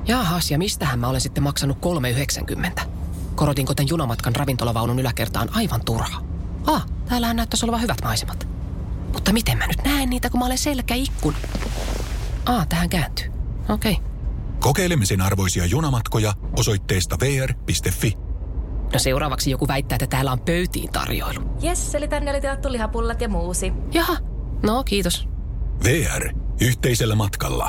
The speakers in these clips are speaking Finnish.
Jaahas, ja mistähän mä olen sitten maksanut 3,90? Korotinko tän junamatkan ravintolavaunun yläkertaan aivan turha? Täällähän näyttäisi olevan hyvät maisemat. Mutta miten mä nyt näen niitä, kun mä olen selkäikkun? Tähän kääntyy. Okei. Kokeilemisen arvoisia junamatkoja osoitteesta vr.fi. No seuraavaksi joku väittää, että täällä on pöytiin tarjoilu. Jes, eli tänne oli tilattu lihapullat ja muusi. Jaha, no kiitos. VR. Yhteisellä matkalla.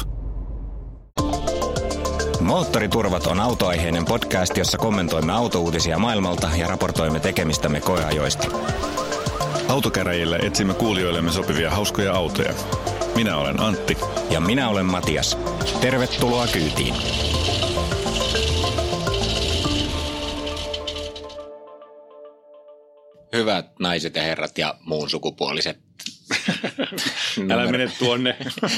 Moottoriturvat on autoaiheinen podcast, jossa kommentoimme autouutisia maailmalta ja raportoimme tekemistämme koeajoista. Autokäräjillä etsimme kuulijoillemme sopivia hauskoja autoja. Minä olen Antti. Ja minä olen Matias. Tervetuloa kyytiin. Hyvät naiset ja herrat ja muun sukupuoliset. Älä mene tuonne.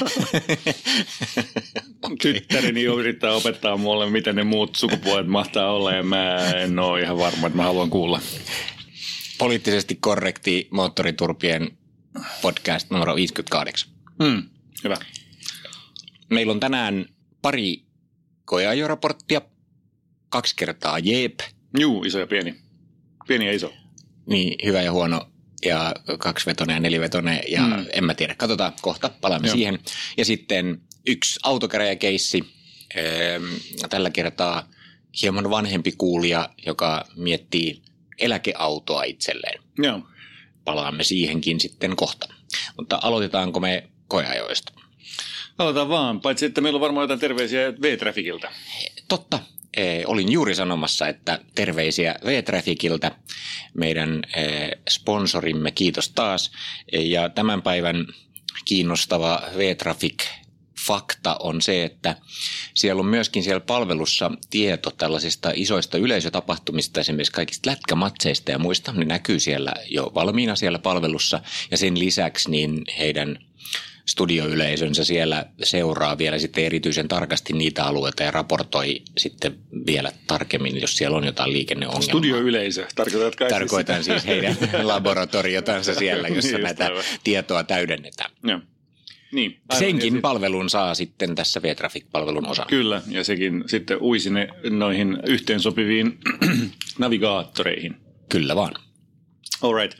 Tyttäreni yrittää opettaa mulle, miten ne muut sukupuolet mahtaa olla, ja mä en ole ihan varma, että mä haluan kuulla. Poliittisesti korrekti moottoriturpien podcast numero 58. Hyvä. Meillä on tänään pari koeajoraporttia, 2 kertaa jeep. Juu, iso ja pieni. Pieni ja iso. Niin, hyvä ja huono ja 2-vetonen ja 4-vetonen ja en mä tiedä. Katsotaan kohta, palaamme siihen. Ja sitten 1 autokäräjäkeissi, tällä kertaa hieman vanhempi kuulija, joka miettii eläkeautoa itselleen. Joo. Palaamme siihenkin sitten kohta. Mutta aloitetaanko me koeajoista? Aloitetaan vaan, paitsi että meillä on varmaan jotain terveisiä V-Trafficilta. Totta. Olin juuri sanomassa, että terveisiä V-Trafficilta, meidän sponsorimme, kiitos taas. Ja tämän päivän kiinnostava V-Traffic-fakta on se, että siellä on myöskin siellä palvelussa tieto tällaisista isoista yleisötapahtumista, esimerkiksi kaikista lätkämatseista ja muista. Ne näkyy siellä jo valmiina siellä palvelussa, ja sen lisäksi niin heidän studioyleisönsä siellä seuraa vielä sitten erityisen tarkasti niitä alueita ja raportoi sitten vielä tarkemmin, jos siellä on jotain liikenneongelmaa. Studioyleisö, tarkoitan siis heidän laboratoriotansa siellä, jossa näitä tietoa täydennetään. Joo. Niin, senkin palvelun saa sitten tässä V-Traffic-palvelun osana. Kyllä, ja sekin sitten uisi noihin yhteensopiviin navigaattoreihin. Kyllä vaan. All right.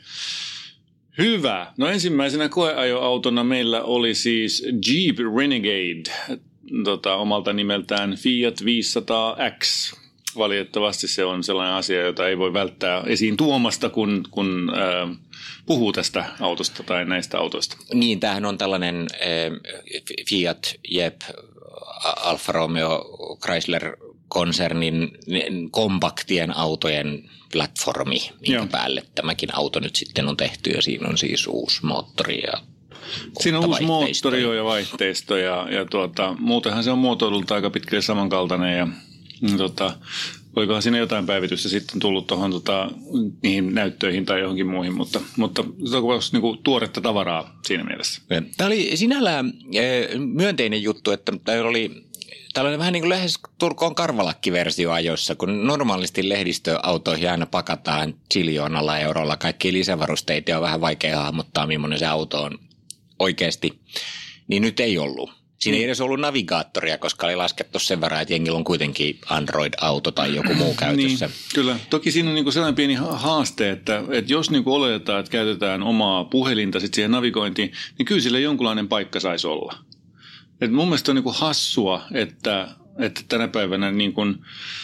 Hyvä. No ensimmäisenä koeajoautona meillä oli siis Jeep Renegade, omalta nimeltään Fiat 500X. Valitettavasti se on sellainen asia, jota ei voi välttää esiin tuomasta, kun puhuu tästä autosta tai näistä autoista. Niin, tämähän on tällainen Fiat, Jeep, Alfa Romeo, Chrysler-konsernin kompaktien autojen platformi, minkä päälle tämäkin auto nyt sitten on tehty, ja siinä on siis uusi moottori ja siinä on uusi moottori ja vaihteisto ja muutenhan se on muotoilulta aika pitkälle samankaltainen ja olikohan siinä jotain päivitystä sitten tullut tuohon niihin näyttöihin tai johonkin muihin, mutta se on niinku tuoretta tavaraa siinä mielessä. Tämä oli sinällään myönteinen juttu, että täällä oli tällainen vähän niin kuin lähes Turkoon karvalakkiversio ajoissa, kun normaalisti lehdistöautoihin aina pakataan ziljoonalla eurolla kaikkia lisävarusteita ja on vähän vaikea hahmottaa, millainen se auto on oikeasti, niin nyt ei ollut. Siinä ei edes ollut navigaattoria, koska oli laskettu sen verran, että jengillä on kuitenkin Android-auto tai joku muu käytössä. Niin, kyllä. Toki siinä on niin kuin sellainen pieni haaste, että jos niin kuin oletetaan, että käytetään omaa puhelinta sit siihen navigointiin, niin kyllä sillä jonkunlainen paikka saisi olla. Et mun mielestä on niin kuin hassua, että tänä päivänä niin kuin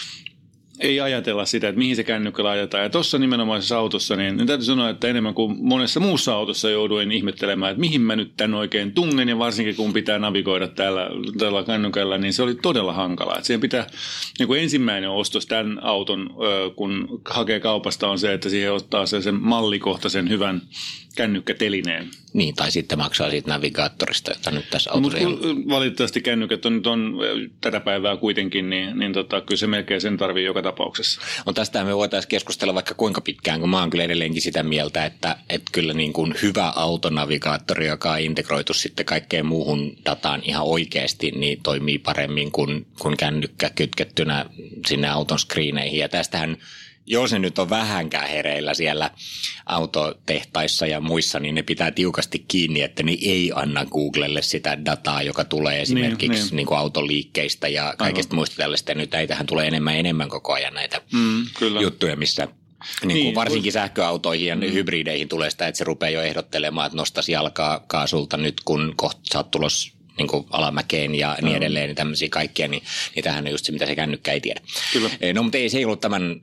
ei ajatella sitä, että mihin se kännykkä laitetaan. Ja tuossa nimenomaisessa autossa, niin täytyy sanoa, että enemmän kuin monessa muussa autossa jouduin ihmettelemään, että mihin mä nyt tän oikein tungen, ja varsinkin kun pitää navigoida tällä kännykällä, niin se oli todella hankalaa. Että siihen pitää, niin kuin ensimmäinen ostos tämän auton, kun hakee kaupasta, on se, että siihen ottaa sen mallikohtaisen hyvän kännykkätelineen. Niin, tai sitten maksaa siitä navigaattorista, jota nyt tässä autossa ei ole. Valitettavasti kännykät on tätä päivää kuitenkin, niin kyllä se melkein sen tarvii joka tapauksessa. No tästä me voitaisiin keskustella vaikka kuinka pitkään, kun mä oon kyllä edelleenkin sitä mieltä, että kyllä niin kuin hyvä autonavigaattori, joka on integroitu sitten kaikkeen muuhun dataan ihan oikeasti, niin toimii paremmin kuin kännykkä kytkettynä sinne auton screeneihin. Ja tästähän jos ne nyt on vähänkään hereillä siellä autotehtaissa ja muissa, niin ne pitää tiukasti kiinni, että ne ei anna Googlelle sitä dataa, joka tulee esimerkiksi niin kuin autoliikkeistä ja kaikista muista tällaista. Ja nyt näitähän tulee enemmän koko ajan näitä juttuja, missä niin varsinkin sähköautoihin ja hybrideihin tulee sitä, että se rupeaa jo ehdottelemaan, että nostaisi jalkaa kaasulta nyt, kun kohta sä oot tulossa niin kuin alamäkeen ja niin edelleen, niin tämmöisiä kaikkia, niin tämähän on just se, mitä se kännykkä ei tiedä. Kyllä. No, mutta se ei ollut tämän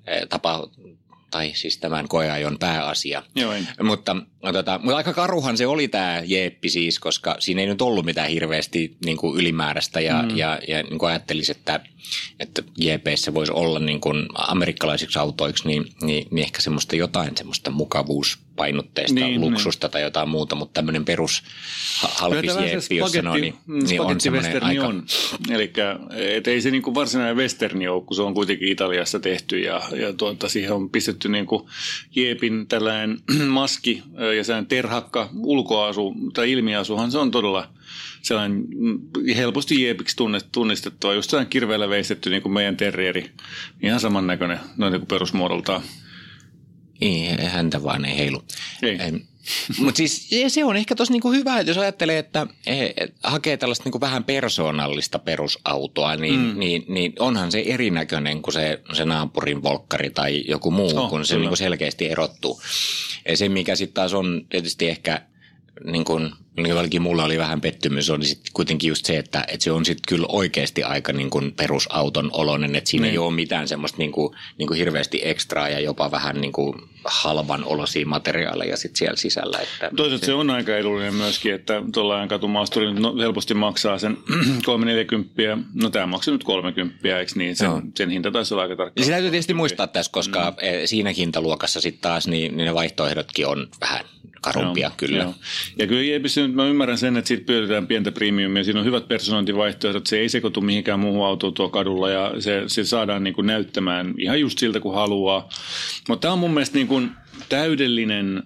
tai siis tämän koeajon pääasia. Joo, mutta aika karuhan se oli tämä jeeppi siis, koska siinä ei nyt ollut mitään hirveästi niin kuin ylimääräistä ja niin kuin ajattelisi, että jeepeissä voisi olla niin kuin amerikkalaisiksi autoiksi, niin ehkä semmoista jotain semmoista mukavuuspainotteista luksusta tai jotain muuta, mutta tämmöinen perus halpis jeeppi, jos sanoo, niin on semmoinen aika... On. Eli ei se niin kuin varsinainen westerni ole, kun se on kuitenkin Italiassa tehty ja siihen on pistetty niin kuin jeepin tällainen maski ja sellainen terhakka ulkoasu tai ilmiasuhan, se on todella sellainen helposti jeepiksi tunnistettava, just sellainen kirveellä veistetty niin kuin meidän terrieri, ihan samannäköinen noin niin kuin perusmuodoltaan. Ei, häntä vaan ei heilu. Mutta siis se on ehkä tosi niinku hyvä, että jos ajattelee, että hakee tällaista niinku vähän persoonallista perusautoa, niin onhan se erinäköinen kuin se naapurin volkkari tai joku muu, kun se niinku selkeästi erottuu. Ja se, mikä sitten taas on tietysti ehkä, niin kuin mulla oli vähän pettymys, on sitten kuitenkin just se, että se on sitten kyllä oikeasti aika niin kuin perusauton oloinen, että siinä ei ole mitään semmoista niin kuin hirveästi ekstraa ja jopa vähän niin kuin halvan olosia materiaaleja sitten siellä sisällä. Toisaalta se on aika edullinen myöskin, että tuollainen katumaasturi helposti maksaa sen 340, no tämä maksaa nyt 30, eikö niin? Sen hinta taisi olla aika tarkkaan. Se täytyy tietysti muistaa tässä, koska siinä hintaluokassa sitten taas niin ne vaihtoehdotkin on vähän karumpia kyllä. Joo. Ja kyllä Jeepissä nyt mä ymmärrän sen, että siitä pyydetään pientä premiumia. Siinä on hyvät personointivaihtoehdot. Se ei sekoitu mihinkään muuhun autoon tuo kadulla ja se saadaan niin kuin näyttämään ihan just siltä kuin haluaa. Mutta tämä on mun mielestä niin kuin täydellinen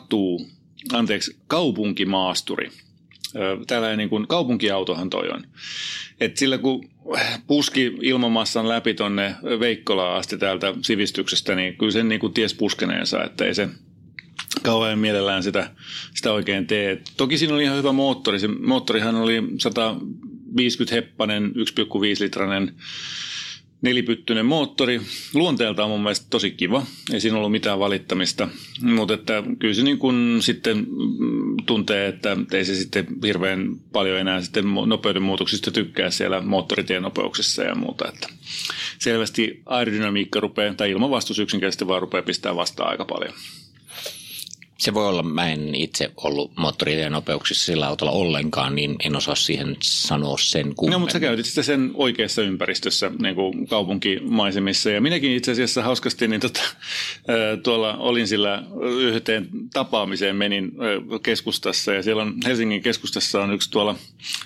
kaupunkimaasturi. Tällainen niin kuin kaupunkiautohan toi on. Et sillä kun puski ilmamassan läpi tonne Veikkolaan asti täältä sivistyksestä, niin kyllä sen niin kuin ties puskeneensa, että ei se kauhean mielellään sitä oikein tee. Toki siinä oli ihan hyvä moottori. Se moottorihan oli 150-heppanen, 1,5-litrainen nelipyttyinen moottori. Luonteeltaan on mun mielestä tosi kiva. Ei siinä ollut mitään valittamista. Mutta että kyllä se niin kuin sitten tuntee, että ei se sitten hirveän paljon enää sitten nopeuden muutoksista tykkää siellä moottoritien nopeuksissa ja muuta. Että selvästi aerodynamiikka rupeaa, tai ilmanvastus yksinkertaisesti vaan rupeaa pistää vastaan aika paljon. Se voi olla, mä en itse ollut moottoritien nopeuksissa sillä autolla ollenkaan, niin en osaa siihen sanoa sen kummemmin. No, mutta sä käytit sitä sen oikeassa ympäristössä, niin kuin kaupunkimaisemissa. Ja minäkin itse asiassa hauskasti, niin tuolla olin sillä yhteen tapaamiseen, menin keskustassa. Ja siellä on Helsingin keskustassa on yksi tuolla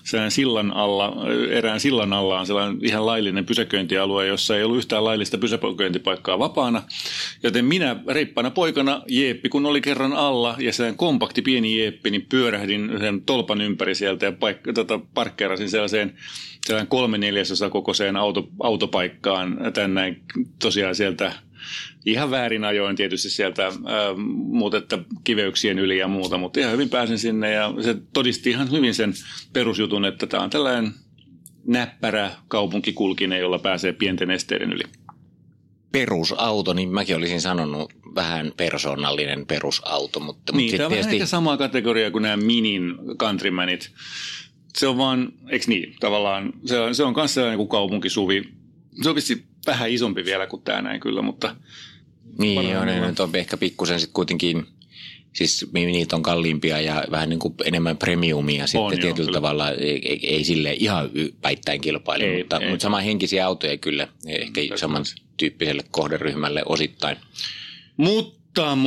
erään sillan alla on sellainen ihan laillinen pysäköintialue, jossa ei ollut yhtään laillista pysäköintipaikkaa vapaana. Joten minä reippana poikana jeeppi, kun oli kerran alla ja sellainen kompakti pieni jeeppi, niin pyörähdin sen tolpan ympäri sieltä ja parkkeerasin sellainen 3/4 kokoiseen autopaikkaan tänne tosiaan sieltä ihan väärin ajoin tietysti sieltä muutetta kiveyksien yli ja muuta, mutta ihan hyvin pääsin sinne ja se todisti ihan hyvin sen perusjutun, että tämä on tällainen näppärä kaupunkikulkinen, jolla pääsee pienten esteiden yli. Perusauto, niin mäkin olisin sanonut vähän persoonallinen perusauto. Mutta niin, tämä on vähän ehkä samaa kategoriaa kuin nämä minin countrymanit. Se on vaan, eikö niin, tavallaan, se on myös sellainen kuin kaupunkisuvi. Se on vissi vähän isompi vielä kuin tämä näin kyllä, mutta... Niin, ne nyt on ehkä pikkusen sitten kuitenkin, siis minit on kalliimpia ja vähän niin kuin enemmän premiumia sitten on, tietyllä tavalla, ei sille ihan päittäin kilpaile, mutta samanhenkisiä autoja kyllä, ehkä samantyyppiselle kohderyhmälle osittain. Mutta.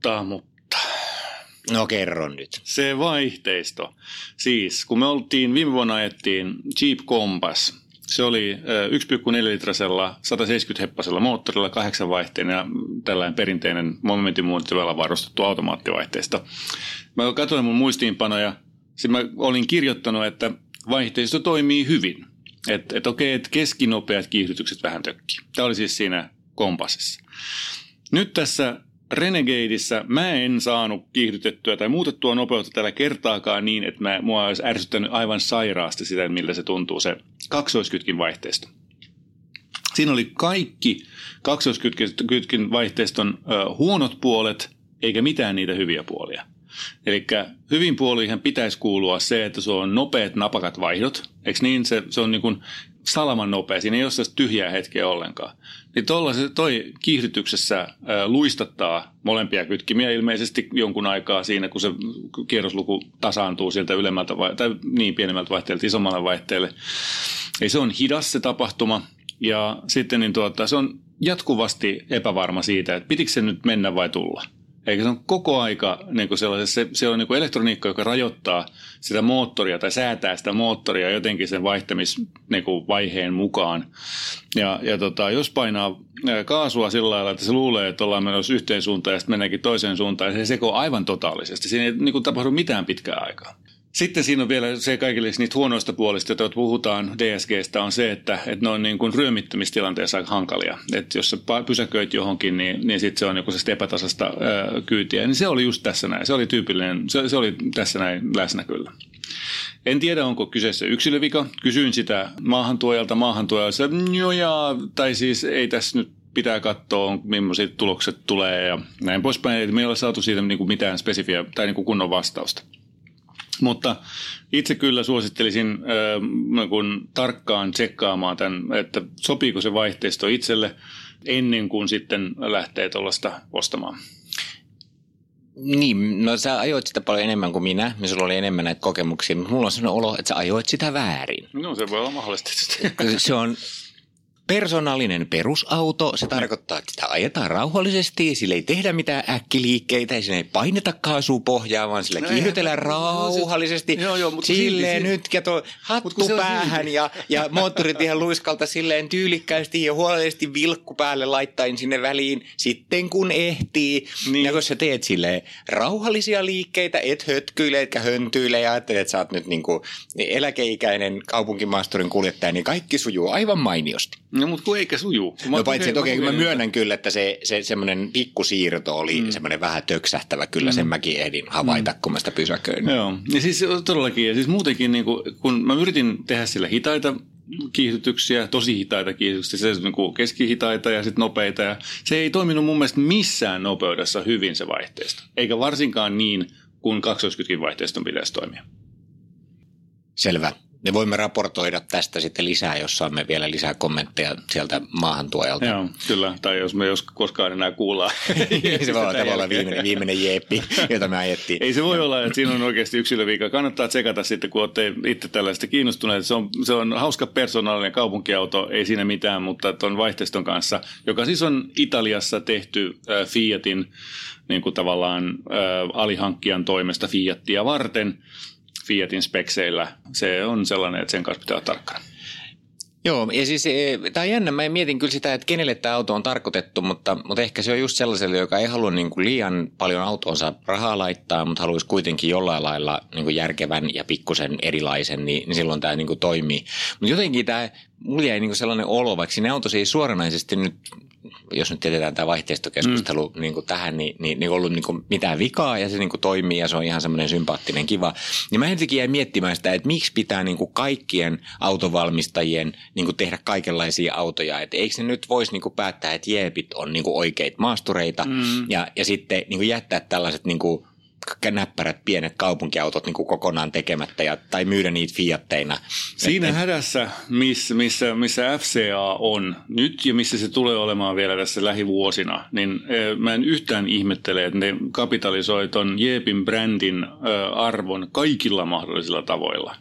No kerro nyt. Se vaihteisto. Siis kun me viime vuonna ajettiin Jeep Compass. Se oli 1,4-litrasella 170-heppasella moottorilla 8-vaihteinen ja tällainen perinteinen momentinmuunnittavalla varustettu automaattivaihteisto. Mä katsoin mun muistiinpanoja. Sitten mä olin kirjoittanut, että vaihteisto toimii hyvin. Että okei, että keskinopeat kiihdytykset vähän tökkii. Tämä oli siis siinä Kompassissa. Nyt tässä Renegadeissa mä en saanut kiihdytettyä tai muutettua nopeutta tällä kertaakaan niin, että mua olisi ärsyttänyt aivan sairaasti sitä, miltä se tuntuu se kaksoiskytkin vaihteisto. Siinä oli kaikki kaksoiskytkin vaihteiston huonot puolet, eikä mitään niitä hyviä puolia. Eli hyvin puoliin pitäisi kuulua se, että se on nopeat napakat vaihdot. Eikö niin? Se on niin kuin salaman nopea. Siinä ei ole sellaista tyhjää hetkeä ollenkaan. Niin toi kiihdytyksessä luistattaa molempia kytkimiä ilmeisesti jonkun aikaa siinä, kun se kierrosluku tasaantuu sieltä ylemmältä tai niin pienemmältä vaihteelta isommalle vaihteelle. Eli se on hidas se tapahtuma. Ja sitten niin se on jatkuvasti epävarma siitä, että pitikö se nyt mennä vai tulla. Eikä se on koko aika niin se on niin elektroniikka, joka rajoittaa sitä moottoria tai säätää sitä moottoria jotenkin sen vaihtamisvaiheen mukaan. Ja jos painaa kaasua sillä lailla, että se luulee, että ollaan menossa yhteen suuntaan ja sitten mennäänkin toiseen suuntaan, ja se sekoo aivan totaalisesti. Siinä ei tapahdu mitään pitkää aikaa. Sitten siinä on vielä se kaikille niistä huonoista puolista, joita puhutaan DSGstä, on se, että ne on niin kuin ryömittämistilanteessa aika hankalia. Että jos sä pysäköit johonkin, niin sitten se on joku epätasasta kyytiä. Niin se oli just tässä näin. Se oli tyypillinen, se oli tässä näin läsnä kyllä. En tiedä, onko kyseessä yksilövika. Kysyin sitä maahantuojalta. Tai siis ei tässä nyt pitää katsoa, millaisia tulokset tulee ja näin poispäin. Ei me ei ole saatu siitä mitään spesifiä tai kunnon vastausta. Mutta itse kyllä suosittelisin tarkkaan tsekkaamaan tämän, että sopiiko se vaihteisto itselle ennen kuin sitten lähtee tuollaista ostamaan. Niin, no sä ajoit sitä paljon enemmän kuin minä, ja sulla oli enemmän näitä kokemuksia, mutta mulla on sellainen olo, että sä ajoit sitä väärin. No se voi olla mahdollisesti. Se on persoonallinen perusauto, se tarkoittaa, että sitä ajetaan rauhallisesti, sillä ei tehdä mitään äkkiliikkeitä, siinä ei paineta kaasupohjaa, vaan sillä kiihdytellään rauhallisesti, silleen nyt, ja hattu päähän ja moottorit ihan luiskalta silleen tyylikkäästi ja huolellisesti vilkku päälle laittaen sinne väliin, sitten kun ehtii. Niin. Ja kun sä teet silleen rauhallisia liikkeitä, et hötkyile, etkä höntyile ja ajattelet, että sä oot nyt niinku eläkeikäinen kaupunkimaasturin kuljettaja, niin kaikki sujuu aivan mainiosti. No, mutta kun eikä sujuu. No paitsi, että mä myönnän kyllä, että se semmoinen pikkusiirto oli semmoinen vähän töksähtävä. Kyllä sen mäkin ehdin havaita, kun mä sitä pysäköin. Joo, ja siis todellakin, ja siis muutenkin, niin kun mä yritin tehdä sillä hitaita kiihdytyksiä, tosi hitaita kiihdytyksiä, se niin keskihitaita ja sitten nopeita. Ja se ei toiminut mun mielestä missään nopeudessa hyvin se vaihteisto. Eikä varsinkaan niin, kun kaksoiskytkin vaihteiston pitäisi toimia. Selvä. Me voimme raportoida tästä sitten lisää, jos saamme vielä lisää kommentteja sieltä maahantuojalta. Joo, kyllä. Tai jos me koskaan enää kuullaan. Se voi olla viimeinen jeeppi, jota me ajettiin. Ei se voi olla, että siinä on oikeasti yksilövika. Kannattaa tsekata sitten, kun olette itse tällaista kiinnostuneet. Se on hauska persoonallinen kaupunkiauto, ei siinä mitään, mutta tuon vaihteiston kanssa, joka siis on Italiassa tehty Fiatin niin kuin tavallaan alihankkijan toimesta Fiatia varten. Fiatin spekseillä. Se on sellainen, että sen kanssa pitää olla tarkkana. Joo, ja siis tämä on jännä. Mä mietin kyllä sitä, että kenelle tämä auto on tarkoitettu, mutta ehkä se on just sellaiselle, joka ei halua niin kuin liian paljon autoonsa rahaa laittaa, mutta haluaisi kuitenkin jollain lailla niin kuin järkevän ja pikkusen erilaisen, niin silloin tämä niin kuin toimii. Mutta jotenkin mulla jäi niin kuin sellainen olo, vaikka siinä autossa ei suoranaisesti nyt, jos nyt jätetään tämä vaihteistokeskustelu niin kuin tähän, niin ollut niin kuin mitään vikaa ja se niin kuin toimii ja se on ihan semmoinen sympaattinen kiva. Niin mä jotenkin jäin miettimään sitä, että miksi pitää niin kuin kaikkien autovalmistajien niin kuin tehdä kaikenlaisia autoja. Että eikö ne nyt voisi niin kuin päättää, että jeepit on niin kuin oikeita maastureita ja sitten niin kuin jättää tällaiset niin kuin näppärät pienet kaupunkiautot niin kuin kokonaan tekemättä tai myydä niitä Fiatteina. Siinä hädässä, missä FCA on nyt ja missä se tulee olemaan vielä tässä lähivuosina, niin mä en yhtään ihmettele, että ne kapitalisoi ton Jeepin brändin arvon kaikilla mahdollisilla tavoilla.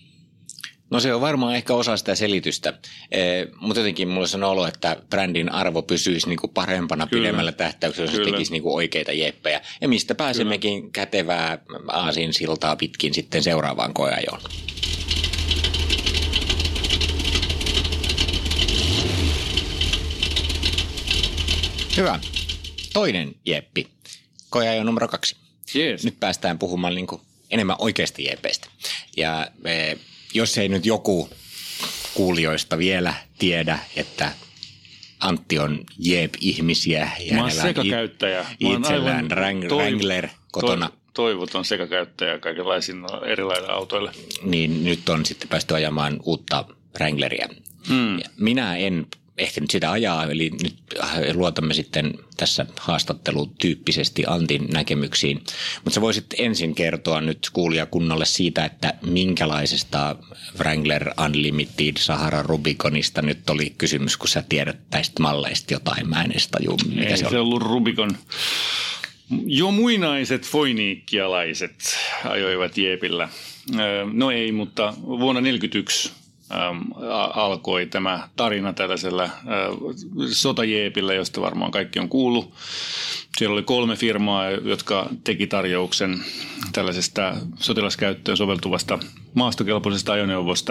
No se on varmaan ehkä osa sitä selitystä, mutta jotenkin mulla on olo, että brändin arvo pysyisi niinku parempana pidemmällä tähtäyksellä, jos tekisi niinku oikeita jeppejä. Ja mistä pääsemmekin kätevää aasinsiltaa pitkin sitten seuraavaan koeajoon. Hyvä. Toinen jeppi. Koeajo numero 2. Yes. Nyt päästään puhumaan niinku enemmän oikeista jepeistä. Ja jos ei nyt joku kuulijoista vielä tiedä, että Antti on Jeep-ihmisiä. Ja mä oon sekakäyttäjä. Itsellään Wrangler kotona. Toivoton sekakäyttäjä kaikenlaisiin erilaisille autoille. Niin nyt on sitten päästy ajamaan uutta Wrangleria. Minä en ehtinyt sitä ajaa, eli nyt luotamme sitten tässä haastattelutyyppisesti Antin näkemyksiin. Mutta sä voisit ensin kertoa nyt kuulijakunnalle siitä, että minkälaisesta Wrangler Unlimited Sahara Rubiconista nyt oli kysymys, kun sä tiedät näistä malleista jotain. Mä en edes tajua, mikä se on. Se ollut Rubicon. Jo muinaiset foiniikkialaiset ajoivat Jeepillä. No ei, mutta vuonna 1941 alkoi tämä tarina tällaisella sotajeepillä, josta varmaan kaikki on kuullut. Siellä oli 3 firmaa, jotka teki tarjouksen tällaisesta sotilaskäyttöön soveltuvasta maastokelpoisesta ajoneuvosta.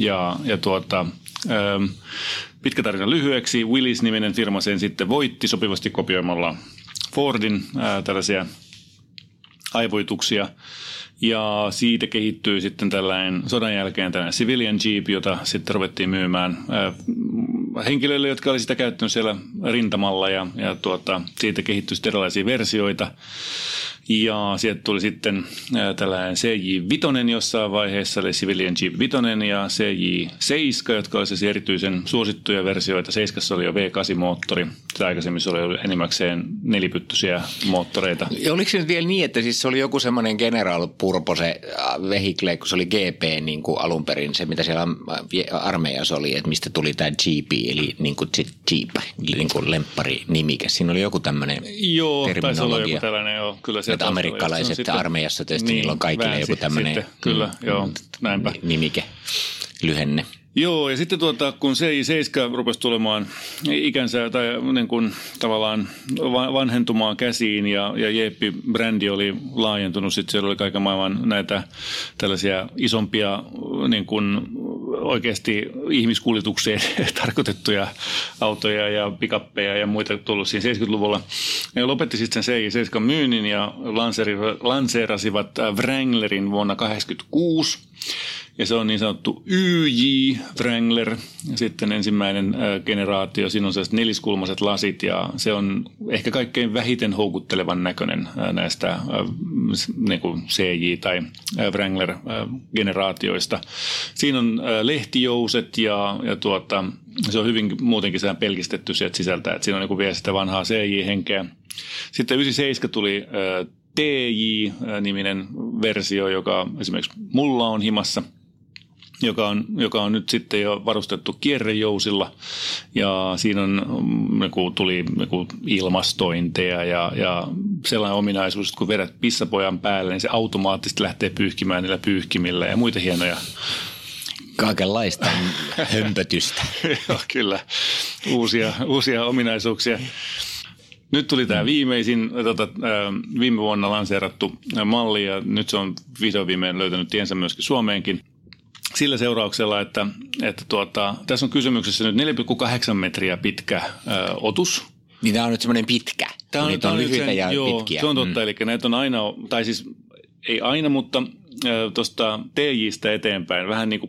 Pitkä tarina lyhyeksi. Willys-niminen firma sen sitten voitti sopivasti kopioimalla Fordin tällaisia aivoituksia. Ja siitä kehittyy sitten tällainen sodan jälkeen tällainen civilian jeep, jota sitten ruvettiin myymään henkilöille, jotka oli sitä käyttänyt siellä rintamalla ja siitä kehittyi sitten erilaisia versioita. Ja sieltä tuli sitten tällainen CJ5 jossain vaiheessa, eli Civilian Jeep 5 ja CJ7, jotka oli erityisen suosittuja versioita. 7 oli jo V8-moottori, sitä aikaisemmin se oli enimmäkseen 4-pyttyisiä moottoreita. Ja oliko se nyt vielä niin, että siis se oli joku semmoinen General Purpose vehikle, kun se oli GP niin kuin alun perin, se mitä siellä armeijassa oli, että mistä tuli tämä GP, eli niin kuin Jeep, niin kuin lemppari-nimike. Siinä oli joku tämmöinen terminologia. Taisi olla joku tällainen, joo, kyllä se. Että amerikkalaiset armeijassa tietysti niillä on kaikille joku tämmöinen nimike, lyhenne. Joo, ja sitten kun CJ7 rupesi tulemaan ikänsä tai niin kuin tavallaan vanhentumaan käsiin ja Jeeppi-brändi oli laajentunut, sitten siellä oli kaiken maailman näitä tällaisia isompia niin kuin oikeasti ihmiskuljetukseen tarkoitettuja autoja ja pikappeja ja muita tullut siinä 70-luvulla. Ne lopetti sitten sen CJ7 myynnin ja lanseerasivat Wranglerin vuonna 1986. Ja se on niin sanottu YJ Wrangler, ja sitten ensimmäinen generaatio, siinä on sellaiset neliskulmaiset lasit, ja se on ehkä kaikkein vähiten houkuttelevan näköinen näistä niin kuin CJ- tai Wrangler-generaatioista. Siinä on lehtijouset, ja se on hyvin muutenkin pelkistetty sieltä sisältä, että siinä on niin vielä sitä vanhaa CJ-henkeä. Sitten 97 tuli TJ-niminen versio, joka esimerkiksi mulla on himassa, joka on nyt sitten jo varustettu kierrejousilla ja siinä on, tuli ilmastointeja ja sellainen ominaisuus, että kun vedät pissapojan päälle, niin se automaattisesti lähtee pyyhkimään niillä pyyhkimillä ja muita hienoja. Kaikenlaista hömpötystä. Joo, kyllä. Uusia ominaisuuksia. Nyt tuli tämä viimeisin, viime vuonna lanseerattu malli ja nyt se on vihdoin viimein löytänyt tiensä myöskin Suomeenkin. Sillä seurauksella, että tässä on kysymyksessä nyt 4,8 metriä pitkä otus. Niin tämä on nyt semmoinen pitkä. Niitä on lyhyitä ja pitkiä. Se on totta, eli näitä on aina, tai siis ei aina, mutta tuosta TJ:stä eteenpäin vähän niin kuin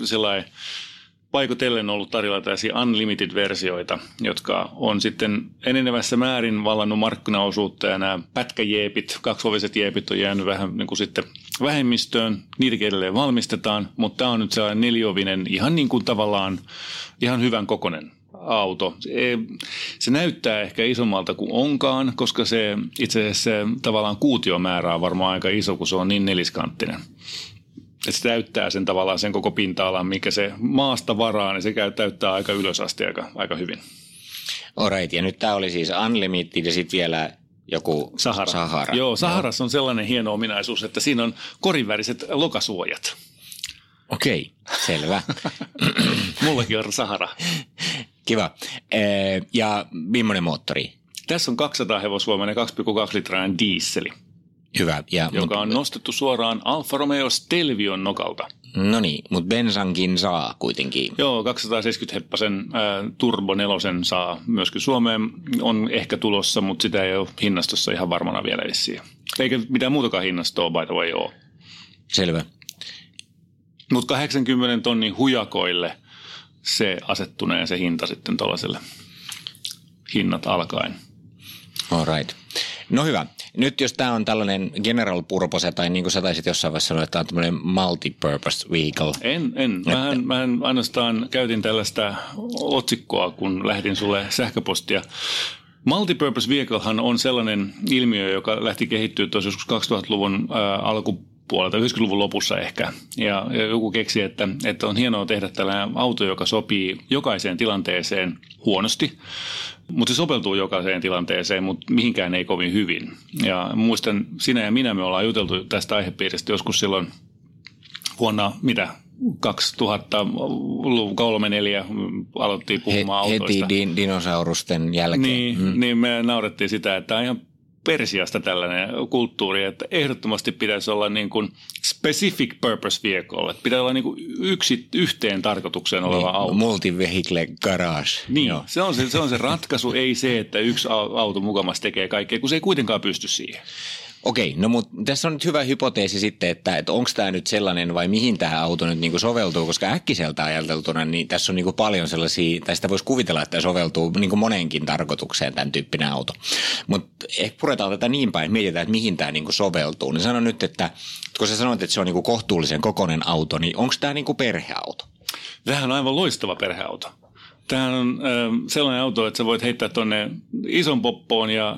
paikotellen ollut tarjolla tällaisia unlimited-versioita, jotka on sitten enenevässä määrin vallannut markkinaosuutta ja nämä pätkäjeepit, kaksivoviset jeepit on jäänyt vähän niin kuin sitten vähemmistöön, niitä edelleen valmistetaan, mutta tämä on nyt sellainen neliovinen, ihan niin kuin tavallaan ihan hyvän kokoinen auto. Se näyttää ehkä isommalta kuin onkaan, koska se itse asiassa se tavallaan kuutiomäärä on varmaan aika iso, kun se on niin neliskanttinen. Että se täyttää sen tavallaan sen koko pinta-alan, mikä se maasta varaa, niin se täyttää aika ylös asti aika hyvin. Alright, ja nyt tämä oli siis Unlimited ja sitten vielä joku Sahara. Joo, Saharassa on sellainen hieno ominaisuus, että siinä on korinväriset lokasuojat. Okei, selvä. Mullakin on Sahara. Kiva. Ja millainen moottori? Tässä on 200 hevosvoimainen 2,2 litrainen diisseli. Hyvä. Joka on nostettu suoraan Alfa Romeo Stelvion nokalta. No niin, mutta bensankin saa kuitenkin. Joo, 270-heppasen Turbo 4 saa myöskin Suomeen. On ehkä tulossa, mutta sitä ei ole hinnastossa ihan varmana vielä vissiin. Eikä mitään muutakaan hinnastoa by the way ole. Selvä. Mutta 80 tonnin hujakoille se asettuneen se hinta sitten tuollaiselle. hinnat alkaen. All right. No hyvä. Nyt jos tämä on tällainen general purpose, tai niin kuin sä taisit jossain vaiheessa sanoa, että tämä on tämmöinen multi-purpose vehicle. En. Mä ainoastaan käytin tällaista otsikkoa, kun lähetin sulle sähköpostia. Multi-purpose vehiclehan on sellainen ilmiö, joka lähti kehittyä tuossa joskus 2000-luvun alkupuolelta, 90-luvun lopussa ehkä. Ja joku keksi, että on hienoa tehdä tällainen auto, joka sopii jokaiseen tilanteeseen huonosti, mutta se sopeutuu jokaiseen tilanteeseen, mutta mihinkään ei kovin hyvin. Ja muistan, sinä ja minä me ollaan juteltu tästä aihepiiristä joskus silloin vuonna, 2003-2004 aloittiin puhumaan autoista. Heti dinosaurusten jälkeen. Niin me naurettiin sitä, että on ihan Persiasta tällainen kulttuuri, että ehdottomasti pitäisi olla niin kuin specific purpose vehicle, että pitää olla niin kuin yhteen tarkoitukseen oleva auto. Multi-vehicle garage. Niin, se on se ratkaisu, ei se, että yksi auto mukamassa tekee kaikkea, kun se ei kuitenkaan pysty siihen. Okei, no mutta tässä on nyt hyvä hypoteesi sitten, että onko tämä nyt sellainen vai mihin tämä auto nyt niinku soveltuu, koska äkkiseltä ajateltuna niin tässä on niinku paljon sellaisia, tai sitä voisi kuvitella, että tämä soveltuu niinku moneenkin tarkoitukseen tämän tyyppinen auto. Mutta ehkä puretaan tätä niin päin, mietitään, että mihin tämä niinku soveltuu. Niin sano nyt, että kun sä sanoit, että se on niinku kohtuullisen kokoinen auto, niin onko tämä niinku perheauto? Tämähän on aivan loistava perheauto. Tämähän on sellainen auto, että sä voit heittää tuonne ison poppoon ja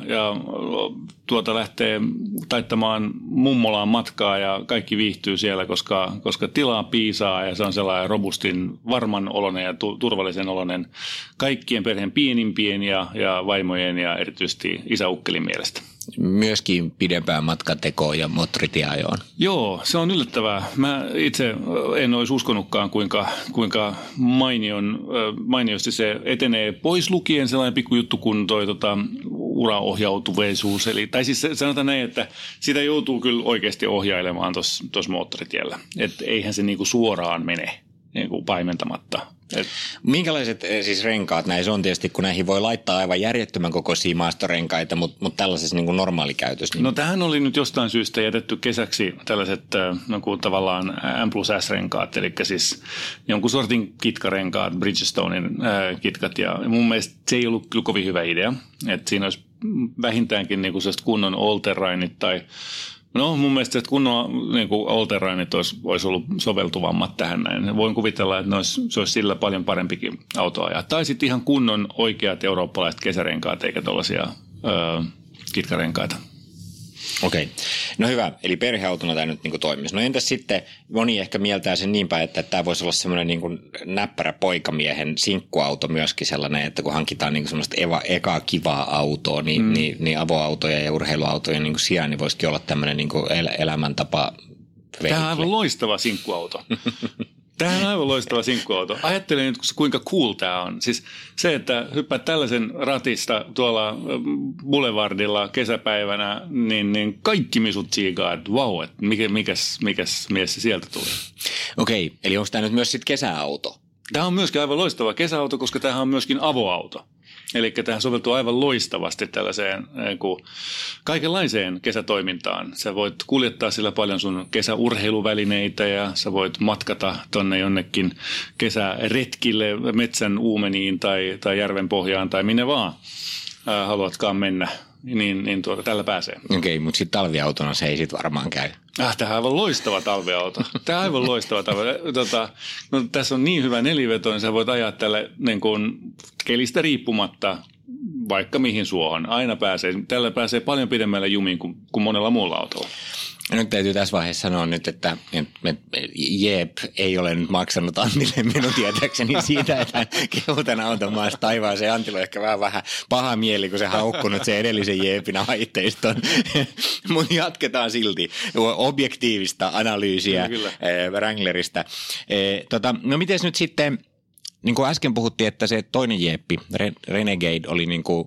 lähtee taittamaan mummolaan matkaa ja kaikki viihtyy siellä, koska tilaa piisaa ja se on sellainen robustin, varman oloinen ja turvallisen oloinen kaikkien perheen pienimpien ja vaimojen ja erityisesti isäukkelin mielestä. Myöskin pidempään matkatekoon ja moottoritieajoon. Joo, se on yllättävää. Mä itse en olisi uskonutkaan, kuinka mainiosti se etenee pois lukien sellainen pikkujuttu kuin toi uraohjautuveisuus. Tai siis sanotaan näin, että sitä joutuu kyllä oikeasti ohjailemaan tuossa moottoritiellä. Että eihän se niinku suoraan mene niinku paimentamatta. Minkälaiset siis renkaat näissä on tietysti, kun näihin voi laittaa aivan järjettömän kokoisia maastorenkaita, mutta tällaisessa niin kuin normaalikäytössä? Niin... No tähän oli nyt jostain syystä jätetty kesäksi tällaiset tavallaan M+S-renkaat, eli siis jonkun sortin kitkarenkaat, Bridgestonein kitkat, ja mun mielestä se ei ollut kyllä kovin hyvä idea, että siinä olisi vähintäänkin niin kuin kunnon all-terrainit tai no mun mielestä kunnon niin all-terrainit olisi ollut soveltuvammat tähän näin. Voin kuvitella, että se olisi sillä paljon parempikin auto ajaa. Tai sitten ihan kunnon oikeat eurooppalaiset kesärenkaat eikä tuollaisia kitkarenkaita. Okei. No hyvä. Eli perheautona tämä nyt niin kuin toimisi. No entäs sitten, moni ehkä mieltää sen niin päin, että tämä voisi olla semmoinen niin kuin näppärä poikamiehen sinkkuauto myöskin sellainen, että kun hankitaan niin kuin semmoista ekaa kivaa autoa, niin avoautoja ja urheiluautoja niin kuin sijaan, niin voisikin olla tämmöinen niin kuin elämäntapa. Tämä on aivan loistava sinkkuauto. Tämä on aivan loistava sinkkuauto. Ajattelen nyt, kuinka cool tämä on. Siis se, että hyppäät tällaisen ratista tuolla boulevardilla kesäpäivänä, niin kaikki misut siikaa, että vau, että mikäs mies se sieltä tulee. Okei, eli onko tämä nyt myös sitten kesäauto? Tämä on myöskin aivan loistava kesäauto, koska tämä on myöskin avoauto. Eli tähän soveltuu aivan loistavasti tällaiseen kaikenlaiseen kesätoimintaan. Sä voit kuljettaa sillä paljon sun kesäurheiluvälineitä ja sä voit matkata tonne jonnekin kesäretkille metsän uumeniin tai järven pohjaan tai minne vaan haluatkaan mennä. Niin tällä pääsee. Okei, mutta sitten talviautona se ei sitten varmaan käy. Tämä on aivan loistava talviauto. Tämä on aivan loistava talviauto. No, tässä on niin hyvä neliveto, niin sä voit ajaa tälle niin kuin kelistä riippumatta vaikka mihin suohon. Aina pääsee. Tällä pääsee paljon pidemmälle jumiin kuin monella muulla autolla. Nyt täytyy tässä vaiheessa sanoa nyt, että Jeep ei ole nyt maksanut Antille minun tietääkseni siitä, että hän kehuu tämän auton maasta taivaaseen. Antilla on ehkä vähän paha mieli, kun se haukkunut sen edellisen Jeepin aitteiston. Mutta jatketaan silti objektiivista analyysiä Wranglerista. No miten nyt sitten, niin kuin äsken puhuttiin, että se toinen Jeeppi, Renegade, oli niin kuin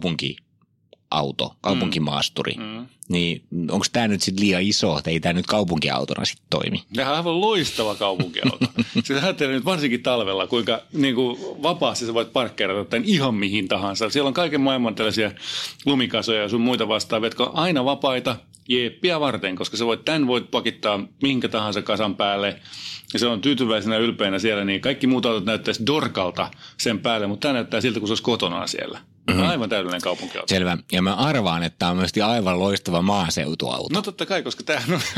kaupunkimaasturi. Niin onko tämä nyt sitten liian iso, että ei tämä nyt kaupunkiautona sitten toimi? Tämä on aivan loistava kaupunkiauto. Siis ajattelee nyt varsinkin talvella, kuinka niin kuin vapaasti sä voit parkkeerata tämän ihan mihin tahansa. Siellä on kaiken maailman tällaisia lumikasoja ja sun muita vastaavia, jotka on aina vapaita jeeppiä varten, koska tämän voit pakittaa minkä tahansa kasan päälle. Ja se on tyytyväisenä ylpeänä siellä, niin kaikki muut autot näyttäisi dorkalta sen päälle, mutta tämä näyttää siltä, kun se olisi kotonaan siellä. Aivan täydellinen kaupunkiauto. Selvä. Ja mä arvaan, että tämä on myös aivan loistava maaseutuauto. No totta kai, koska tämä on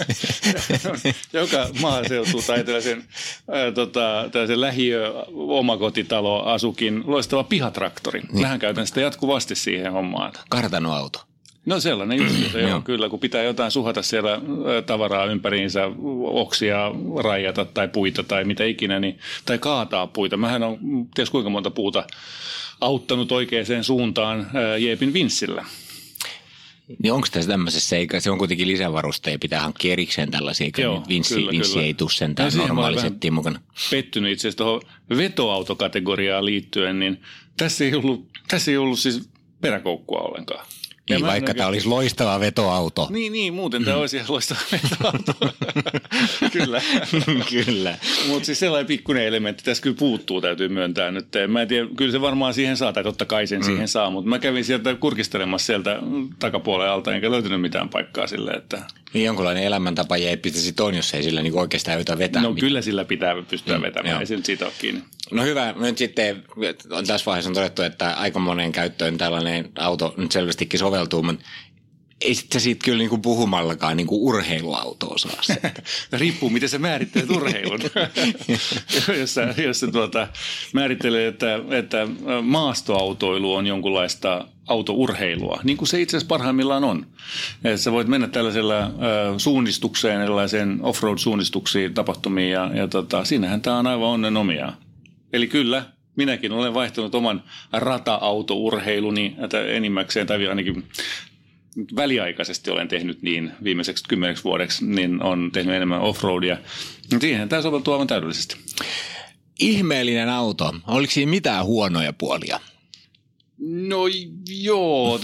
joka maaseutu tai tällaisen lähiö-omakotitalo asukin loistava pihatraktori. Niin. Mähän käytän sitä jatkuvasti siihen hommaan. Kartanoauto. No sellainen just, joo, kyllä, kun pitää jotain suhata siellä tavaraa ympäriinsä, oksia rajata tai puita tai mitä ikinä, niin, tai kaataa puita. Mähän on ties kuinka monta puuta auttanut oikeaan suuntaan Jeepin vinssillä. Niin onko tässä tämmöisessä, se on kuitenkin lisävaruste ja pitää hankkia erikseen tällaisia, vinssi ei tule sentään normaali settiin mukana. Pettynyt itse asiassa tuohon vetoautokategoriaan liittyen, niin tässä ei ollut siis peräkoukkua ollenkaan. Niin, vaikka tämä olisi loistava vetoauto. Niin, muuten tämä olisi ihan loistava vetoauto. Kyllä. Kyllä. Mutta siis sellainen pikkuinen elementti tässä kyllä puuttuu, täytyy myöntää nyt. Mä en tiedä, kyllä se varmaan siihen saa, tai totta kai sen siihen saa, mutta mä kävin sieltä kurkistelemassa sieltä takapuolen alta, enkä löytynyt mitään paikkaa sille, että... Niin jonkunlainen elämäntapa jeepistä sitten on, jos ei sillä niin oikeastaan yritä vetää. No kyllä sillä pitää pystyä vetämään, ei se nyt siitä ole kiinni. No hyvä, nyt sitten on tässä vaiheessa on todettu, että aika moneen käyttöön tällainen auto nyt selvästikin soveltuu, mutta ei sitten siitä kyllä niinku puhumallakaan niinku urheiluautoa saa sitten. Riippuu, miten sä määrittelet urheilun. jos sä määrittelee, että maastoautoilu on jonkunlaista autourheilua, niin kuin se itse asiassa parhaimmillaan on. Et sä voit mennä tällaisella suunnistukseen, erilaiseen offroad-suunnistuksiin, tapahtumiin ja siinähän tämä on aivan onnen omiaan. Eli kyllä, minäkin olen vaihtanut oman rata-autourheiluni enimmäkseen, tai ainakin väliaikaisesti olen tehnyt niin viimeiseksi 10 vuodeksi, niin on tehnyt enemmän offroadia. Siihen tämä soveltuu aivan täydellisesti. Ihmeellinen auto. Oliko siinä mitään huonoja puolia? No joo,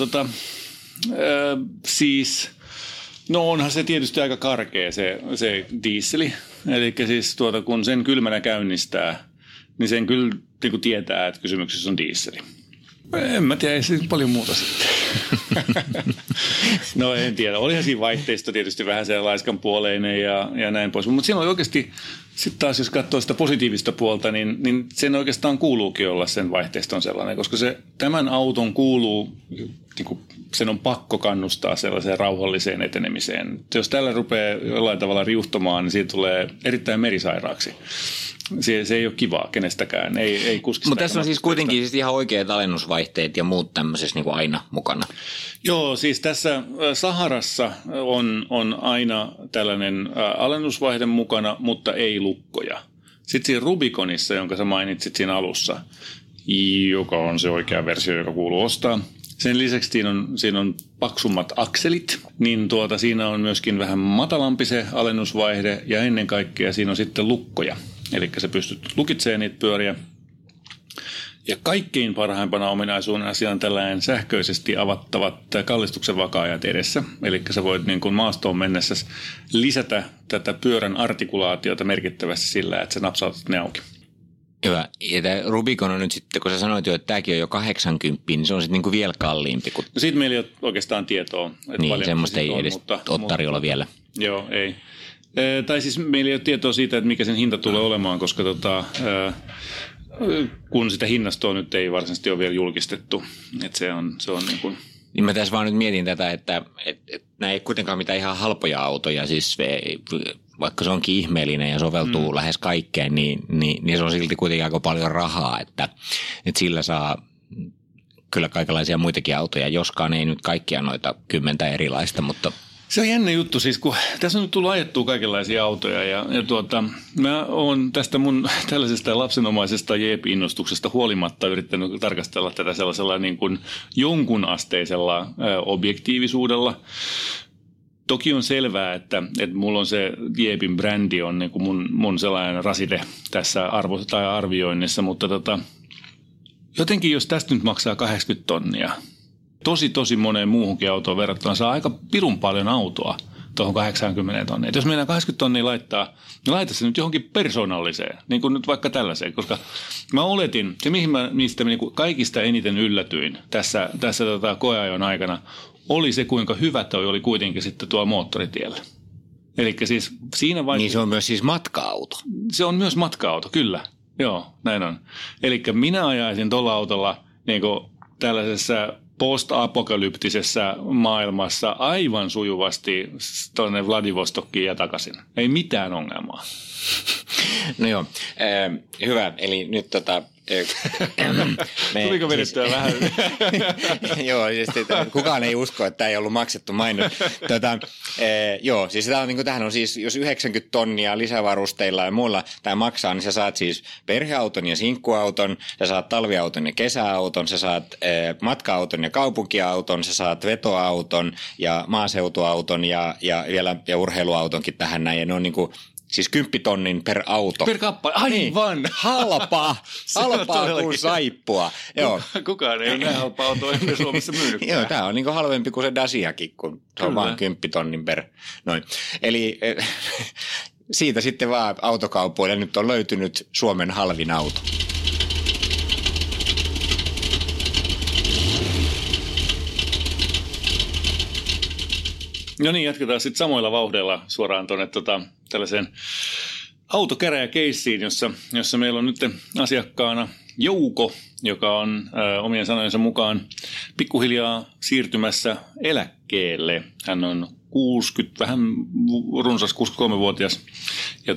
siis... No onhan se tietysti aika karkea se dieseli. Eli siis kun sen kylmänä käynnistää, niin sen kyllä niin tietää, että kysymyksessä on dieseli. En mä tiedä, ei se paljon muuta sitten. No en tiedä. Olihan siinä vaihteisto tietysti vähän se laiskan puoleinen ja näin pois. Mutta siinä oli oikeasti, sitten taas jos katsoo sitä positiivista puolta, niin sen oikeastaan kuuluukin olla sen vaihteiston sellainen, koska tämän auton kuuluu, niin kuin sen on pakko kannustaa sellaiseen rauhalliseen etenemiseen. Jos tällä rupeaa jollain tavalla riuhtomaan, niin siitä tulee erittäin merisairaaksi. Se ei ole kivaa kenestäkään, ei kuskista. Mutta tässä on siis kuitenkin siis ihan oikeat alennusvaihteet ja muut tämmöisessä niin kuin aina mukana. Joo, siis tässä Saharassa on aina tällainen alennusvaihde mukana, mutta ei lukkoja. Sitten siinä Rubiconissa, jonka sä mainitsit siinä alussa, joka on se oikea versio, joka kuuluu ostaa. Sen lisäksi siinä on paksummat akselit, niin siinä on myöskin vähän matalampi se alennusvaihde ja ennen kaikkea siinä on sitten lukkoja. Eli sä pystyt lukitsemaan niitä pyöriä. Ja kaikkein parhaimpana ominaisuudena siellä on tällainen sähköisesti avattavat kallistuksen vakaajat edessä. Eli sä voit niin kuin maastoon mennessä lisätä tätä pyörän artikulaatiota merkittävästi sillä, että sä napsautat ne auki. Hyvä. Ja tämä Rubicon on nyt sitten, kun sä sanoit jo, että tämäkin on jo 80, niin se on sitten niin kuin vielä kalliimpi. Kun... No siitä meillä ei ole oikeastaan tietoa. Niin, semmoista ei edes ole tarjolla vielä. Joo, ei. Tai siis meillä ei ole tietoa siitä, että mikä sen hinta tulee olemaan, koska kun sitä hinnastoa nyt ei varsinaisesti ole vielä julkistettu. Että se on niin kuin... Niin mä tässä vaan nyt mietin tätä, että nämä ei kuitenkaan mitään ihan halpoja autoja, siis vaikka se onkin ihmeellinen ja soveltuu lähes kaikkeen, niin se on silti kuitenkin aika paljon rahaa, että sillä saa kyllä kaikenlaisia muitakin autoja, joskaan ei nyt kaikkia noita 10 erilaista, mutta... Se on jännä juttu siis, kun tässä on nyt tullut ajettua kaikenlaisia autoja ja mä oon tästä mun tällaisesta lapsenomaisesta Jeep-innostuksesta huolimatta yrittänyt tarkastella tätä sellaisella niin kuin jonkunasteisella objektiivisuudella. Toki on selvää, että mulla on se Jeepin brändi on niin kuin mun sellainen rasite tässä arvioinnissa, mutta jotenkin jos tästä nyt maksaa 80 tonnia, tosi moneen muuhunkin autoon verrattuna saa aika pirun paljon autoa tuohon 80 tonnia. Et jos meidän 80 tonnia laittaa, niin laita se nyt johonkin persoonalliseen, niin kuin nyt vaikka tällaiseen, koska mä oletin, se mistä mä niin kuin kaikista eniten yllätyin tässä koeajon aikana, oli se, kuinka hyvä toi oli kuitenkin sitten tuolla moottoritiellä. Elikkä siis siinä vaiheessa... Niin se on myös siis matka-auto. Se on myös matka-auto, kyllä. Joo, näin on. Elikkä minä ajaisin tuolla autolla niin kuin tällaisessa post-apokalyptisessa maailmassa aivan sujuvasti tuonne Vladivostokkiin ja takaisin. Ei mitään ongelmaa. No joo, hyvä. Eli nyt tuliko vedettyä siis, vähän? Joo, siis kukaan ei usko, että tämä ei ollut maksettu mainos. Joo, siis tämähän on siis, jos 90 tonnia lisävarusteilla ja muilla tämä maksaa, niin sä saat siis perheauton ja sinkkuauton, sä saat talviauton ja kesäauton, sä saat matka-auton ja kaupunkiauton, sä saat vetoauton ja maaseutuauton ja vielä ja urheiluautonkin tähän näin. Ja ne on niinku siis 10 tonnin per auto. Per kappale, aivan. Niin. Halpaa kuin saippua. Joo. Kukaan ei ole näin halpaa autoa ennen Suomessa myynyt. Joo, tämä on niinku halvempi kuin se Daciakin, kun se on vaan 10 tonnin per. Noin. Eli siitä sitten vaan autokaupoille nyt on löytynyt Suomen halvin auto. No niin, jatketaan sitten samoilla vauhdilla suoraan tuonne tällaiseen autokäräjäkeissiin, jossa meillä on nyt asiakkaana Jouko, joka on omien sanojensa mukaan pikkuhiljaa siirtymässä eläkkeelle. Hän on runsas 63-vuotias ja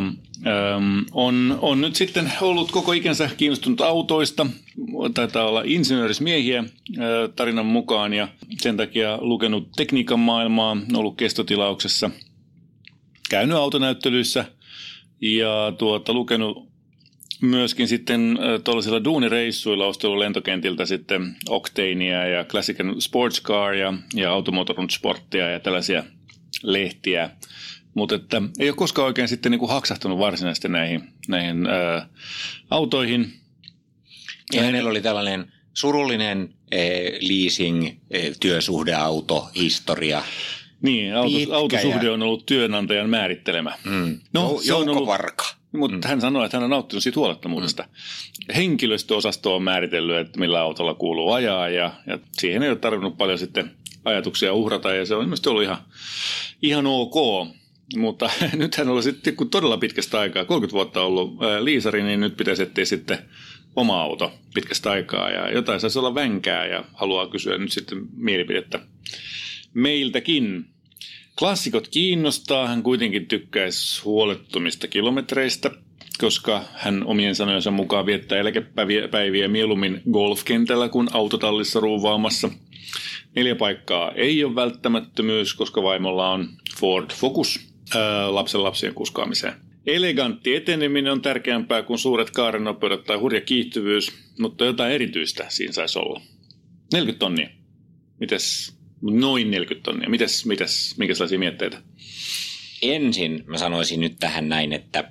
on nyt sitten ollut koko ikänsä kiinnostunut autoista. Taitaa olla insinöörismiehiä tarinan mukaan ja sen takia lukenut tekniikan maailmaa, ollut kestotilauksessa, käynyt autonäyttelyissä ja lukenut myöskin sitten tuollaisilla duunireissuilla ostellut lentokentiltä sitten Octanea ja Classic Sports Car ja Automotorund Sporttia ja tällaisia lehtiä. Mutta että ei ole koskaan oikein sitten niinku haksahtunut varsinaisesti näihin autoihin. Ja hänellä oli tällainen surullinen leasing-työsuhdeauto-historia. Niin, autosuhde on ollut työnantajan määrittelemä. No, joukkovarka. Mutta hän sanoi, että hän on nauttinut siitä huolettomuudesta. Henkilöstöosasto on määritellyt, että millä autolla kuuluu ajaa ja siihen ei ole tarvinnut paljon sitten ajatuksia uhrata ja se on ilmeisesti ollut ihan ok. Mutta nyt hän on sitten kun todella pitkästä aikaa, 30 vuotta ollut liisari, niin nyt pitäisi etsiä sitten oma auto pitkästä aikaa ja jotain saisi olla vänkää ja haluaa kysyä nyt sitten mielipidettä meiltäkin. Klassikot kiinnostaa, hän kuitenkin tykkäisi huolettomista kilometreistä, koska hän omien sanojensa mukaan viettää eläkepäiviä mieluummin golfkentällä kuin autotallissa ruuvaamassa. 4 paikkaa ei ole välttämättömyys, koska vaimolla on Ford Focus lapsenlapsien kuskaamiseen. Elegantti eteneminen on tärkeämpää kuin suuret kaarenopeudet tai hurja kiihtyvyys, mutta jotain erityistä siinä saisi olla. 40 tonnia. Mites? Noin 40 tonnia. Minkälaisia mietteitä? Ensin mä sanoisin nyt tähän näin, että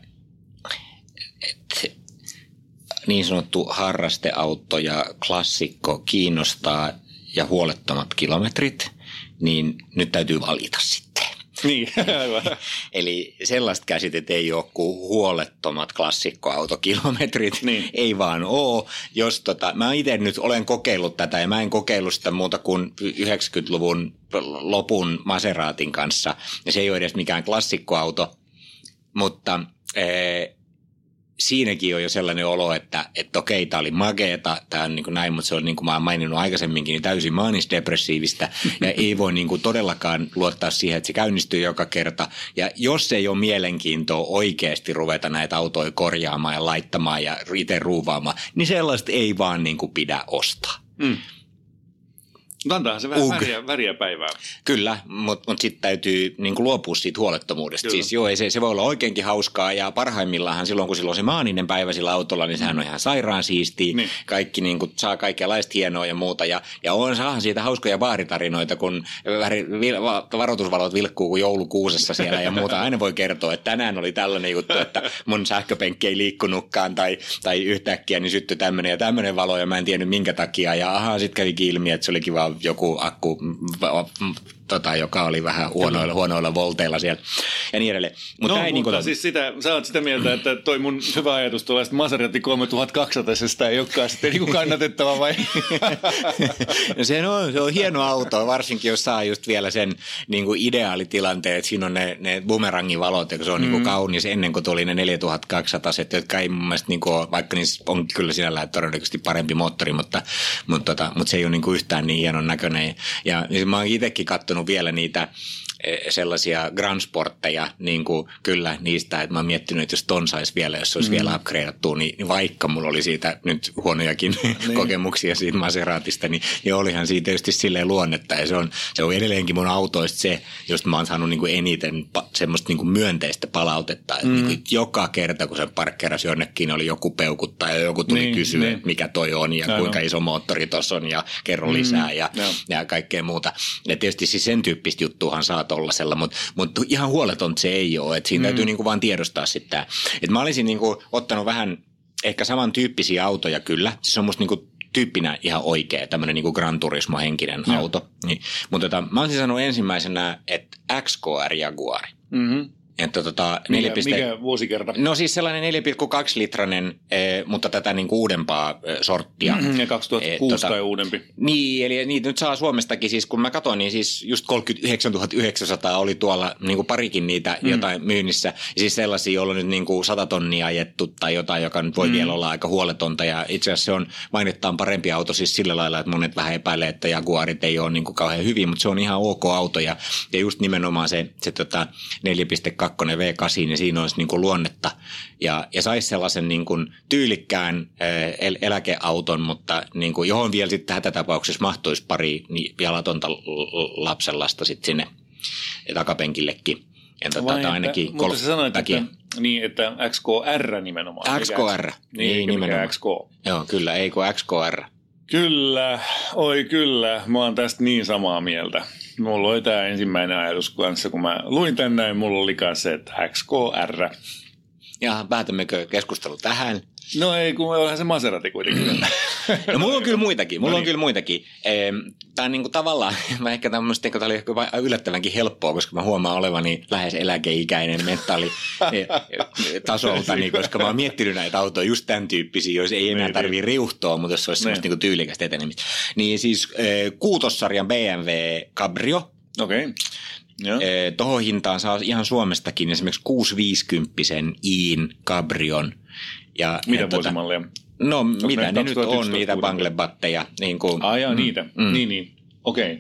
niin sanottu harrasteauto ja klassikko kiinnostaa ja huolettomat kilometrit, niin nyt täytyy valita sitten. Niin, aivan. Eli sellaista käsitettä ei ole kuin huolettomat klassikkoautokilometrit. Niin. Ei vaan ole. Jos mä itse nyt olen kokeillut tätä ja mä en kokeillut sitä muuta kuin 90-luvun lopun Maseratin kanssa. Ja se ei ole edes mikään klassikkoauto, mutta siinäkin on jo sellainen olo, että okei, tämä oli makeeta, tämä on niin kuin näin, mutta se on niin kuin mä oon maininnut aikaisemminkin, niin täysin maanisdepressiivistä ja ei voi niin kuin todellakaan luottaa siihen, että se käynnistyy joka kerta. Ja jos ei ole mielenkiintoa oikeasti ruveta näitä autoja korjaamaan ja laittamaan ja itse ruuvaamaan, niin sellaista ei vaan niin kuin pidä ostaa. Antahan se vähän väriä päivää. Kyllä, mutta sitten täytyy niinku luopua siitä huolettomuudesta. Siis joo, se voi olla oikeinkin hauskaa ja parhaimmillaan silloin, kun silloin on se maaninen päivä sillä autolla, niin sehän on ihan sairaan siistiä. Niin. Kaikki niinku, saa kaikenlaista hienoa ja muuta. Ja saahan siitä hauskoja baaritarinoita, kun varoitusvalot vilkkuu kuin joulukuusessa siellä ja muuta. Aina voi kertoa, että tänään oli tällainen juttu, että mun sähköpenkki ei liikkunutkaan tai yhtäkkiä niin syttyi tämmöinen ja tämmöinen valo ja mä en tiennyt minkä takia. Ja sitten kävikin ilmi, että se olikin vaan joku akku joka oli vähän huonoilla volteilla siellä ja niin edelleen. Mutta siis sä oot sitä mieltä, että toi mun hyvä ajatus tuollaista Maserati 3200 ei olekaan sitten niin kuin kannatettava vai? No se on hieno auto, varsinkin jos saa just vielä sen niin kuin ideaalitilanteen, että siinä on ne bumerangin valot, ja se on niin kuin kaunis ennen kuin tuli ne 4200, jotka ei mun mielestä, niin kuin, vaikka niissä on kyllä sinällään todennäköisesti parempi moottori, mutta se ei ole niin kuin yhtään niin hienon näköinen. Ja niin mä oon itsekin katsonut vielä niitä sellaisia Grand Sportteja, niin kuin kyllä niistä, että mä oon miettinyt, että jos ton saisi vielä, jos se olisi vielä upgradeattu, niin vaikka mulla oli siitä nyt huonojakin kokemuksia siitä Maseratista, niin olihan siitä tietysti silleen luonnetta, ja se on edelleenkin mun autoista se, josta mä oon saanut niin kuin eniten semmoista niin kuin myönteistä palautetta, että niin kuin joka kerta, kun se parkkerasi jonnekin, oli joku peukuttaa ja joku tuli kysyä, mikä toi on ja kuinka iso moottori tossa on ja kerro lisää ja kaikkea muuta. Ja tietysti siis sen tyyppistä juttuahan saa tollasella, mutta ihan huoletonta se ei ole, että siinä täytyy niinku vaan tiedostaa sitten. Että mä olisin niinku ottanut vähän ehkä samantyyppisiä autoja kyllä, siis on musta niinku tyyppinä ihan oikea, tämmöinen niinku Gran Turismo-henkinen auto. Niin, mutta mä olisin sanonut ensimmäisenä, että XKR Jaguari. Että mikä vuosikerta? No siis sellainen 4,2-litrainen, mutta tätä niin kuin uudempaa sorttia. Ja 2006 tai uudempi. Niin, eli niitä nyt saa Suomestakin, siis kun mä katsoin, niin siis just 39 900 oli tuolla niin kuin parikin niitä jotain myynnissä. Ja siis sellaisia, joilla on nyt niin kuin 100 tonnia ajettu tai jotain, joka nyt voi vielä olla aika huoletonta. Ja itse asiassa se on mainittaan parempi auto siis sillä lailla, että monet vähän epäilee, että Jaguarit ei ole niin kuin kauhean hyvin, mutta se on ihan ok auto. Ja just nimenomaan se 4,2 V8, niin siinä olisi niin kuin luonnetta ja saisi sellaisen niin kuin tyylikkään eläkeauton, mutta niin kuin, johon vielä sitten hätätapauksessa mahtuisi pari jalatonta lapsenlasta sitten sinne takapenkillekin. Ainakin mutta sä sanoit, että XKR nimenomaan. XKR. Niin, nimenomaan. XK. Joo, kyllä, ei kun XKR. Kyllä, mä oon tästä niin samaa mieltä. Mulla oli tämä ensimmäinen ajatus kanssa, kun mä luin tän näin, mulla oli kanssa, että XKR. Ja päätämmekö keskustelu tähän? No ei, kun onhan se Maserati kuitenkin. No mulla on kyllä muitakin. Tämä on niin kuin tavallaan, mä ehkä tämmöistä, tämä oli ehkä yllättävänkin helppoa, koska mä huomaan olevani lähes eläkeikäinen mentaalitasolta, niin koska mä oon miettinyt näitä autoja just tämän tyyppisiä, joissa ei enää tarvii riuhtoa, mutta jos se olisi semmoista niin kuin tyylikästä etenemistä. Niin siis kuutossarjan BMW Cabrio. Okei. Tohon hintaan saa ihan Suomestakin esimerkiksi 650-sen Iin Cabrion. Ja, mitä vuosimalleja? No mitä ne nyt on, niitä Banglebatteja. Niin kuin, niitä. Niin. Okei.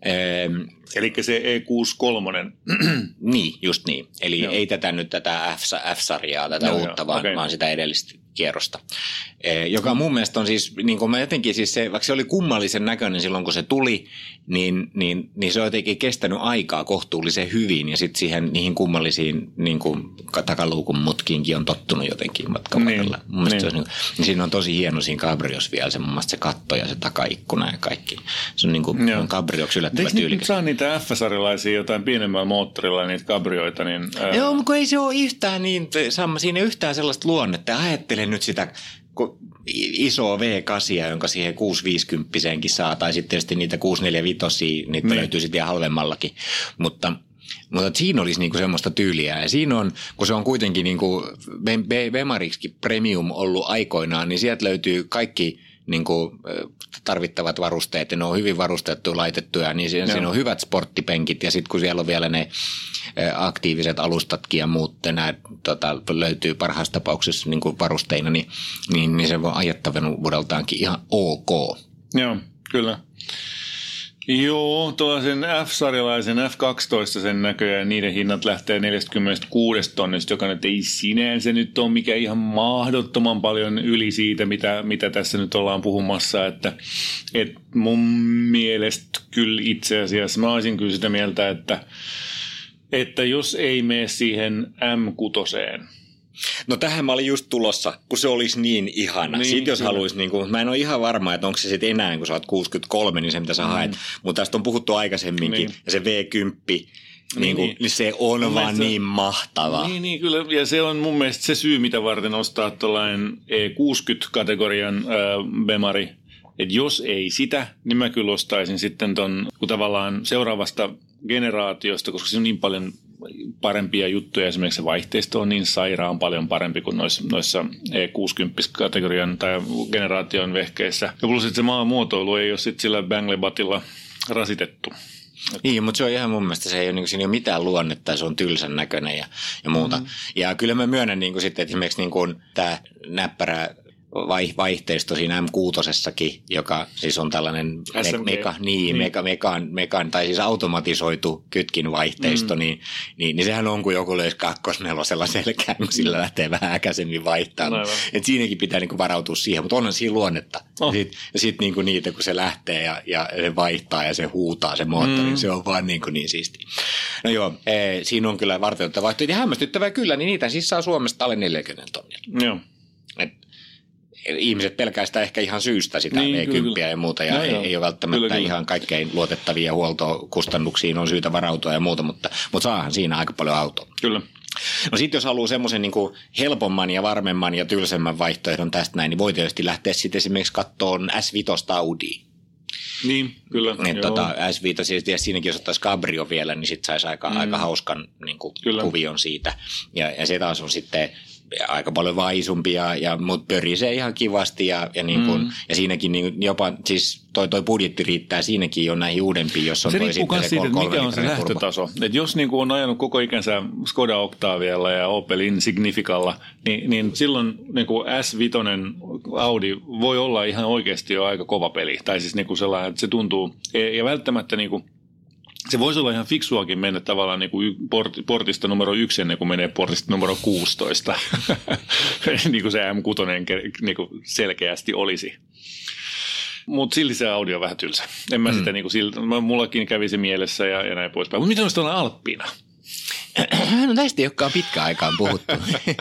Eli se E63. Niin, just niin. Eli ei tätä nyt tätä F-sarjaa, tätä uutta, vaan sitä edellistä kierrosta. Joka mun mielestä on siis, niin kuin mä jotenkin siis se, vaikka se oli kummallisen näköinen silloin, kun se tuli, niin se on jotenkin kestänyt aikaa kohtuullisen hyvin, ja sitten niihin kummallisiin niin kuin takaluukun mutkiinkin on tottunut jotenkin matkan varrella. Mun mielestä niin siinä on tosi hieno siinä Cabriossa vielä se, mun mielestä se katto ja se takaikkuna ja kaikki. Se on niin kuin Cabrioksi yllättävän tyylikäs. Eikö saa niitä F-sarjalaisia jotain pienemmällä moottorilla, niitä Cabrioita? Niin, Joo, mutta ei se ole yhtään niin, siinä ei yhtään sellaista luonnetta. Ajattelen nyt sitä isoa V8, jonka siihen 650-senkin saa, tai sitten tietysti niitä 645, niitä löytyy sitten ihan halvemmallakin, mutta siinä olisi niinku semmoista tyyliä, ja siinä on, kun se on kuitenkin niinku Bemarikskin premium ollut aikoinaan, niin sieltä löytyy kaikki niinku tarvittavat varusteet, ja ne on hyvin varustettu, laitettuja, niin siinä on hyvät sporttipenkit, ja sitten kun siellä on vielä ne aktiiviset alustatkin ja muut, nämä löytyy parhaassa tapauksessa niin kuin varusteina, niin se voi ajettavuudeltaankin ihan ok. Joo, kyllä. Joo, tuollaisen F-sarjalaisen F12 sen näköjään, niiden hinnat lähtee 46 tonnista, joka nyt ei sinänsä nyt ole mikä ihan mahdottoman paljon yli siitä, mitä tässä nyt ollaan puhumassa, että mun mielestä kyllä itse asiassa mä olisin kyllä sitä mieltä, että jos ei mene siihen M6. No tähän mä olin just tulossa, kun se olisi niin ihana. Niin, sitten jos haluaisi, niin kuin, mä en ole ihan varma, että onko se sitten enää, kun sä oot 63, niin se mitä sä haet. Mutta tästä on puhuttu aikaisemminkin, ja se V10, niin se on vaan niin mahtava. Niin, kyllä. Ja se on mun mielestä se syy, mitä varten ostaa tuollainen E60-kategorian Bemari. Että jos ei sitä, niin mä kyllä ostaisin sitten ton, kun tavallaan seuraavasta generaatiosta, koska siinä on niin paljon parempia juttuja. Esimerkiksi se vaihteisto on niin sairaan paljon parempi kuin noissa E60-kategorian tai generaation vehkeissä. Ja plus se maamuotoilu ei ole sitten sillä Banglebatilla rasitettu. Niin, mutta se on ihan mun mielestä, se ei ole, niin kuin, siinä ei ole mitään luonnetta ja se on tylsän näköinen ja muuta. Ja kyllä mä myönnän niin kuin, sitten, että esimerkiksi niin kuin, tämä näppärä vaihteisto siinä M6:ssakin, joka siis on tällainen mekan, tai siis automatisoitu kytkinvaihteisto, niin sehän on kuin joku löisi 2.4 selkään, kun sillä lähtee vähän äkäisemmin vaihtamaan. Et siinäkin pitää niin kuin varautua siihen, mutta onhan siinä luonnetta. Ja sitten niin kuin niitä, kun se lähtee ja se vaihtaa ja se huutaa se moottori, se on vaan niin siistiä. No joo, siinä on kyllä vartioita vaihtoehtoja. Ja hämmästyttävää kyllä, niin niitä siis saa Suomesta alle 40 tonnia. Joo. Ihmiset pelkää sitä ehkä ihan syystä sitä E10 ja muuta, ja ei ole välttämättä ihan kaikkein luotettavia huoltokustannuksiin on syytä varautua ja muuta, mutta saahan siinä aika paljon autoa. Kyllä. No sitten jos haluaa semmoisen niin kuin helpomman ja varmemman ja tylsemmän vaihtoehdon tästä näin, niin voi tietysti lähteä sitten esimerkiksi katsomaan S5 Audia. Niin, kyllä. S5, siis siinäkin jos ottaisi Cabrio vielä, niin sitten saisi aika hauskan niin kuin kuvion siitä. Ja se taas on sitten aika paljon vaisumpia, mutta pörisee ihan kivasti ja siinäkin niin jopa siis toi budjetti riittää siinäkin jo näihin uudempiin, jos on se toi sitten se siitä, mikä on se lähtötaso. Et jos niin on ajanut koko ikänsä Skoda Octavialla ja Opel Insignificalla, niin silloin niin S5 Audi voi olla ihan oikeasti jo aika kova peli. Tai siis niin sellainen, että se tuntuu, ja välttämättä niin kuin se voisi olla ihan fiksuakin mennä tavallaan niin kuin portista numero 1 ennen kuin menee portista numero 16, niin kuin se M6 niin kuin selkeästi olisi. Mutta silti se Audi on vähän tylsä. En mä sitä niin kuin siltä, mullakin kävi se mielessä ja näin poispäin. Mutta miten olisi tuolla Alppina? No näistä ei olekaan pitkään aikaan puhuttu.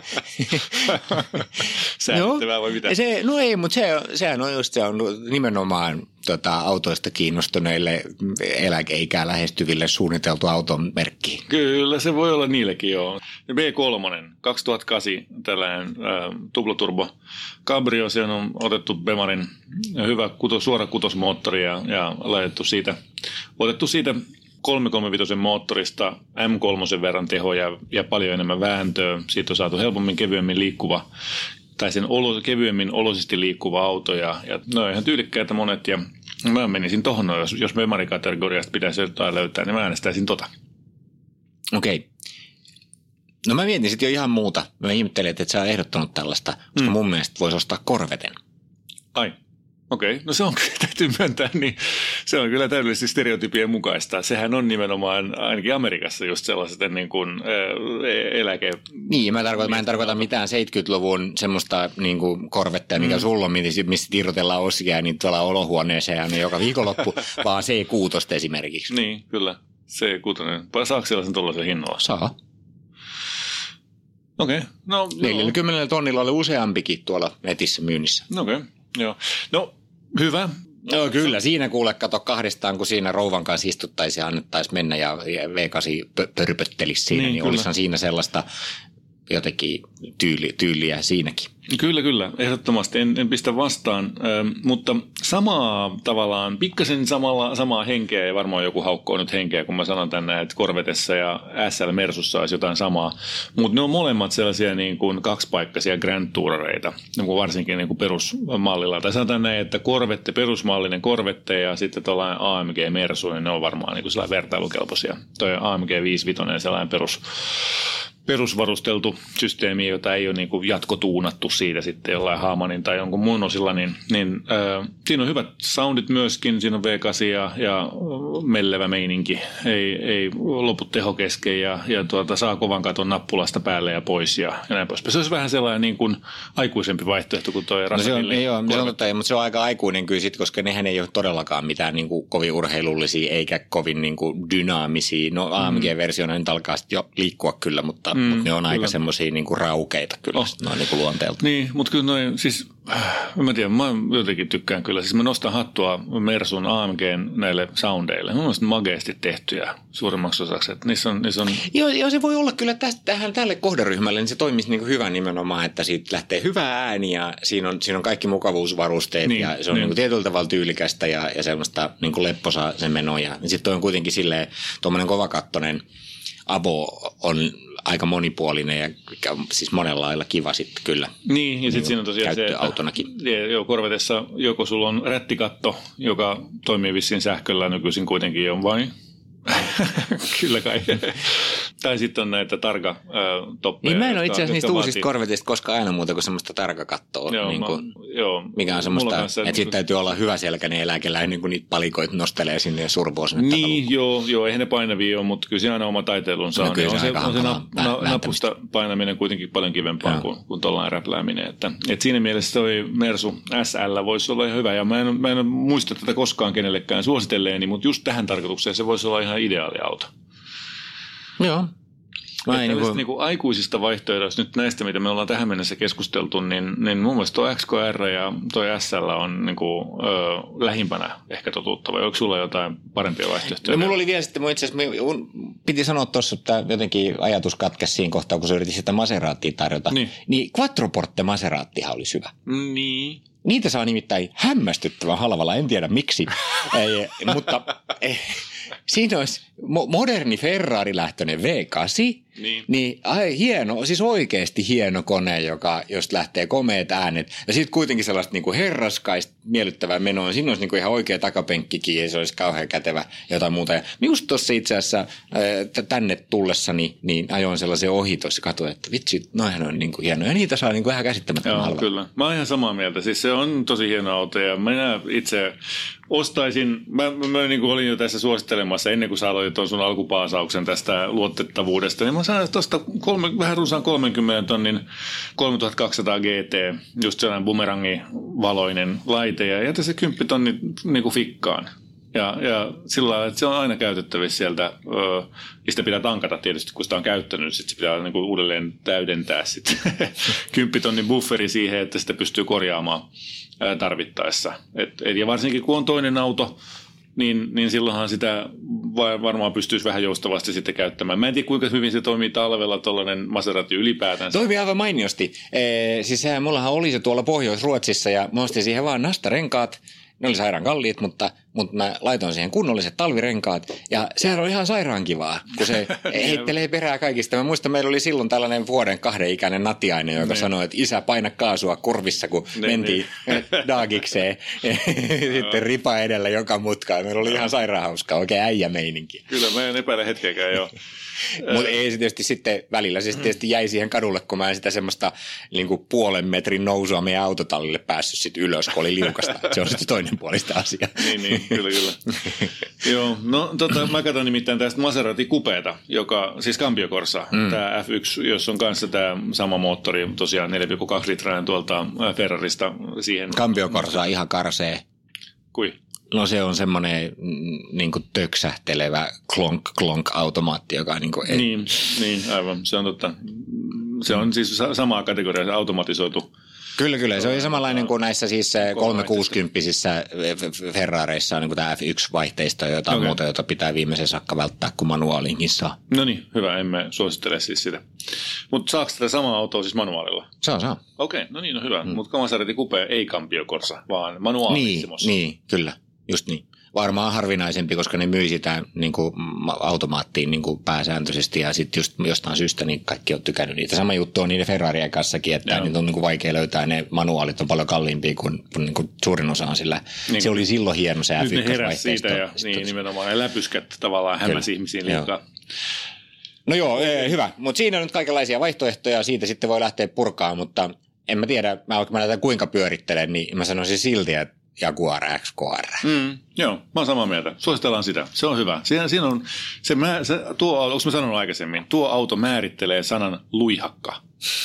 Säädettävää vai mitä? No ei, mutta sehän on just se on nimenomaan autoista kiinnostuneille eläkeikää lähestyville suunniteltu auton merkki. Kyllä, se voi olla niillekin joo. B3, 2008, tällainen tuplaturbo cabrio, se on otettu Bemarin hyvä suora kutosmoottori ja otettu siitä 335 moottorista M3 verran tehoja ja paljon enemmän vääntöä. Siitä on saatu helpommin, kevyemmin liikkuva tai sen kevyemmin oloisesti liikkuva auto ja ne on ihan tyylikkäitä monet ja mä menisin tohon, jos Bemari-kategoriasta pitäisi jotain löytää, niin mä äänestäisin tota. Okei. No mä mietin sitten jo ihan muuta. Mä ihmettelin, että sä oot ehdottanut tällaista, koska mun mielestä voisi ostaa Corveten. Ai. Okei, no se on kyllä, täytyy myöntää, niin se on kyllä täydellisesti stereotypien mukaista. Sehän on nimenomaan ainakin Amerikassa just sellaisten niin kuin eläke... Niin, mä en tarkoita mitään 70-luvun semmoista niin kuin Corvettea, mikä sulla on, missä irrotellaan osia niin tuolla olohuoneeseen aina joka viikonloppu, vaan C6 esimerkiksi. Niin, kyllä. C6. Saako sellaisen tuollaisen hinnalla? Saa. Okei. No, 40 tonnilla oli useampikin tuolla netissä myynnissä. Okei. Joo. No, hyvä. No kyllä, siinä kuule, kato kahdestaan, kun siinä rouvan kanssa istuttaisiin ja annettaisiin mennä ja V8 pörpöttelisi siinä, niin olisihan siinä sellaista jotenkin tyyliä siinäkin. Kyllä, ehdottomasti. En pistä vastaan, mutta samaa tavallaan, pikkasen samaa henkeä ja varmaan joku haukkoo nyt henkeä, kun mä sanon tänne, että Corvetessa ja SL Mersussa olisi jotain samaa, mutta ne on molemmat sellaisia niin kuin kaksipaikkaisia Grand Tourereita, niin kuin varsinkin niin kuin perusmallilla. Tai sanotaan näin, että Corvette, perusmallinen Corvette ja sitten tuollainen AMG Mersu, niin ne on varmaan niin kuin sellainen vertailukelpoisia. Toi AMG 55 sellainen perusvarusteltu systeemi, jota ei ole niin kuin jatkotuunattu siitä sitten jollain Haamanin tai jonkun muun osilla, niin siinä on hyvät soundit myöskin, siinä on V8 ja mellevä meininki, ei lopu teho kesken ja saa kovan katon nappulasta päälle ja pois ja näin poispäin. Se olisi vähän sellainen niin kuin aikuisempi vaihtoehto kuin tuo Rasanilli. Mutta se on aika aikuinen kyllä sitten, koska nehän ei ole todellakaan mitään niin kuin kovin urheilullisia eikä kovin niin kuin dynaamisia. No AMG-versiona nyt alkaa sitten jo liikkua kyllä, mutta ne on aika semmoisia niinku raukeita kyllä, noin niinku luonteelta. Niin, mutta kyllä noin, siis mä tiedän, mä jotenkin tykkään kyllä. Siis mä nostan hattua Mersun AMGn näille soundeille. Mun mielestä mageesti tehtyjä suurimmaksi osaksi. Että niissä on... Joo, se voi olla kyllä tälle kohderyhmälle, niin se toimisi niin kuin hyvä nimenomaan, että siitä lähtee hyvä ääni ja siinä on kaikki mukavuusvarusteet ja se on niin kuin tietyllä tavalla tyylikästä ja semmoista niin kuin lepposaa se meno. Ja sitten on kuitenkin silleen, tuommoinen kovakattoinen Avo on aika monipuolinen ja siis monella lailla kiva sitten kyllä. Niin, ja sitten siinä on tosiaan se, että Corvetessa joko sulla on rättikatto, joka toimii vissiin sähköllä nykyisin kuitenkin on vain. Kyllä kai. Tai sitten on näitä targa-toppeja. Niin mä en ole itse asiassa niistä uusista Corvetista koskaan aina muuta kuin semmoista targa-kattoa. Mikä on semmoista, että sitten täytyy olla hyvä selkäinen eläkeläinen, kun niitä palikoita nostelee sinne ja survoo sinne. Niin, joo, eihän ne painavia ole, mutta kyllä se aina oma taiteilunsa on. On se napusta painaminen kuitenkin paljon kivempaa kuin tuollainen räplääminen. Että siinä mielessä toi Mersu SL voisi olla ihan hyvä. Ja mä en muista tätä koskaan kenellekään suositelleeni, mutta just tähän tarkoitukseen se voisi olla ihan ideaali auto. Joo. Niin kuin aikuisista vaihtoehdoista nyt näistä, mitä me ollaan tähän mennessä keskusteltu, niin mun mielestä tuo XKR ja tuo SL on niin kuin, lähimpänä ehkä totuuttava. Onko sulla jotain parempia vaihtoehtoja? No, mulla oli vielä sitten, itse asiassa piti sanoa tuossa, että jotenkin ajatus katkesi siinä kohtaa, kun se yritti sitä Maseratia tarjota. Niin Quattroporte Maseratihan olisi hyvä. Niin. Niitä saa nimittäin hämmästyttävän halvalla, en tiedä miksi, mutta siinä olisi moderni Ferrari-lähtöinen V8, niin hieno, siis oikeasti hieno kone, josta lähtee komeat äänet. Ja sitten kuitenkin sellaista niin kuin herraskaista miellyttävää menoa. Siinä olisi niin kuin ihan oikea takapenkkikin ja se olisi kauhean kätevä jotain muuta. Ja just tuossa itse asiassa tänne tullessani niin ajoin sellaisen ohi tuossa, katsoin, että vitsi, noihän on niin kuin hienoja. Ja niitä saa niin kuin ihan käsittämättömän halvalla. Kyllä. Mä oon ihan samaa mieltä. Siis se on tosi hieno auto ja minä itse ostaisin, mä niin kuin olin jo tässä suosittelemassa ennen kuin sä aloitit tuon sun alkupaasauksen tästä luotettavuudesta, niin mä sain tuosta vähän runsaan 30 tonnin 3200 GT, just sellainen bumerangivaloinen laite ja jätä se 10 tonni niin kuin fikkaan. Ja sillä lailla, että se on aina käytettävissä sieltä, ja sitä pitää tankata tietysti, kun sitä on käyttänyt, sitten se pitää niin kuin uudelleen täydentää sitten 10 tonnin bufferi siihen, että sitä pystyy korjaamaan tarvittaessa. Ja varsinkin kun on toinen auto, niin silloinhan sitä varmaan pystyisi vähän joustavasti sitten käyttämään. Mä en tiedä, kuinka hyvin se toimii talvella tuollainen Maserati ylipäätään. Toimii aivan mainiosti. Siis mullahan oli se tuolla Pohjois-Ruotsissa ja mä ostin siihen vaan nastarenkaat. Ne oli sairaan kalliit, mutta mä laitoin siihen kunnolliset talvirenkaat. Ja sehän oli ihan sairaan kivaa, kun se heittelee perää kaikista. Mä muistan, meillä oli silloin tällainen 1-2 ikäinen natiainen, joka sanoi, että isä paina kaasua kurvissa, kun mentiin daagikseen. Sitten ripa edellä joka mutkaan. Meillä oli ihan sairaan hauskaa, oikein äijämeininki. Kyllä, mä en epäile hetkeäkään jo. Mutta ei se tietysti sitten välillä, se tietysti jäi siihen kadulle, kun mä en sitä semmoista niin kuin 0,5 metrin nousua meidän autotallille päässyt sitten ylös, kun oli liukasta. Se on sitten toinen puolista asia. niin, kyllä. Joo, no mä katson nimittäin tästä Maserati Coupeeta, joka, siis Cambio Corsa, tämä F1, jossa on kanssa tämä sama moottori, tosiaan 4,2 litrainen tuolta Ferrarista siihen. Cambio Corsa on ihan karsee. Kui? No se on semmoinen niin kuin töksähtelevä klonk-automaatti, joka on niin kuin... Niin, aivan. Se on totta. Se on siis samaa kategoriaa, automatisoitu. Kyllä. Se on samanlainen kuin näissä siis 360-sissä Ferrareissa on niin kuin tämä F1-vaihteisto ja jotain muuta, jota pitää viimeisen saakka välttää, kun manuaalinkin saa. No niin, hyvä. Emme suosittele siis sitä. Mutta saako tätä samaa autoa siis manuaalilla? Saa. Okei, no niin, no hyvä. Mutta Maserati Coupe ei Cambio Corsa, vaan manuaalissimossa. Niin, kyllä. Just niin. Varmaan harvinaisempi, koska ne myy sitä niin kuin automaattiin niin kuin pääsääntöisesti ja sitten just jostain syystä niin kaikki on tykännyt niitä. Sama juttu on niiden Ferrarien kanssakin, että niitä on niin kuin vaikea löytää. Ne manuaalit on paljon kalliimpia kuin suurin osa on sillä. Niin, se oli silloin hieno se F1-vaihteisto. Nyt ne heräsi siitä ja niin, nimenomaan ne läpyskät tavallaan hämäsi ihmisiin liikaa. No joo, hyvä. Mutta siinä on nyt kaikenlaisia vaihtoehtoja, siitä sitten voi lähteä purkaa, mutta en mä tiedä, mä näytän kuinka pyörittelen, niin mä sanoisin silti, että Jaguar XKR. Joo, mä oon samaa mieltä. Suositellaan sitä. Se on hyvä. Siinä on, onko mä sanonut aikaisemmin, tuo auto määrittelee sanan luihakka.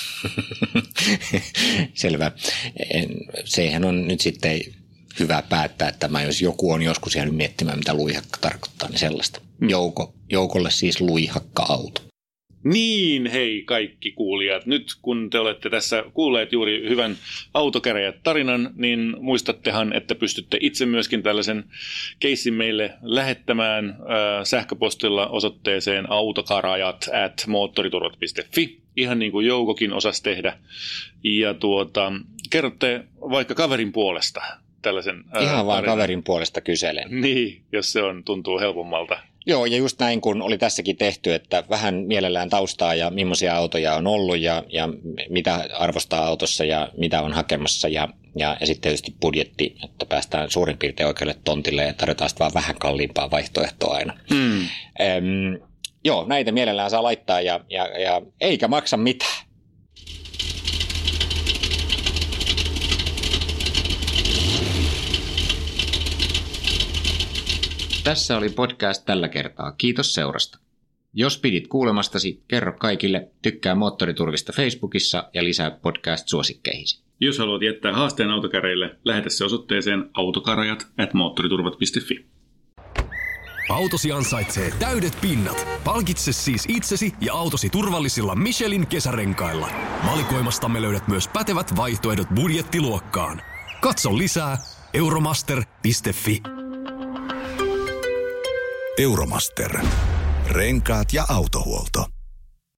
Selvä. Sehän on nyt sitten hyvä päättää, että jos joku on joskus jäänyt miettimään, mitä luihakka tarkoittaa, niin sellaista. Joukolle siis luihakka-auto. Niin, hei kaikki kuulijat. Nyt kun te olette tässä kuulleet juuri hyvän autokäräjät-tarinan, niin muistattehan, että pystytte itse myöskin tällaisen keissin meille lähettämään sähköpostilla osoitteeseen autokarajat@moottoriturvat.fi. Ihan niin kuin Joukokin osasi tehdä. Ja kerrotte vaikka kaverin puolesta tällaisen ihan vaan kaverin puolesta kyselen. Niin, jos se tuntuu helpommalta. Joo, ja just näin kun oli tässäkin tehty, että vähän mielellään taustaa ja millaisia autoja on ollut ja mitä arvostaa autossa ja mitä on hakemassa ja sitten tietysti budjetti, että päästään suurin piirtein oikealle tontille ja tarjotaan sitten vaan vähän kalliimpaa vaihtoehtoa aina. Joo, näitä mielellään saa laittaa ja eikä maksa mitään. Tässä oli podcast tällä kertaa. Kiitos seurasta. Jos pidit kuulemastasi, kerro kaikille, tykkää Moottoriturvista Facebookissa ja lisää podcast-suosikkeihisi. Jos haluat jättää haasteen autokäreille, lähetä se osoitteeseen autokarajat@moottoriturvat.fi. Autosi ansaitsee täydet pinnat. Palkitse siis itsesi ja autosi turvallisilla Michelin kesärenkailla. Valikoimastamme löydät myös pätevät vaihtoehdot budjettiluokkaan. Katso lisää euromaster.fi. Euromaster. Renkaat ja autohuolto.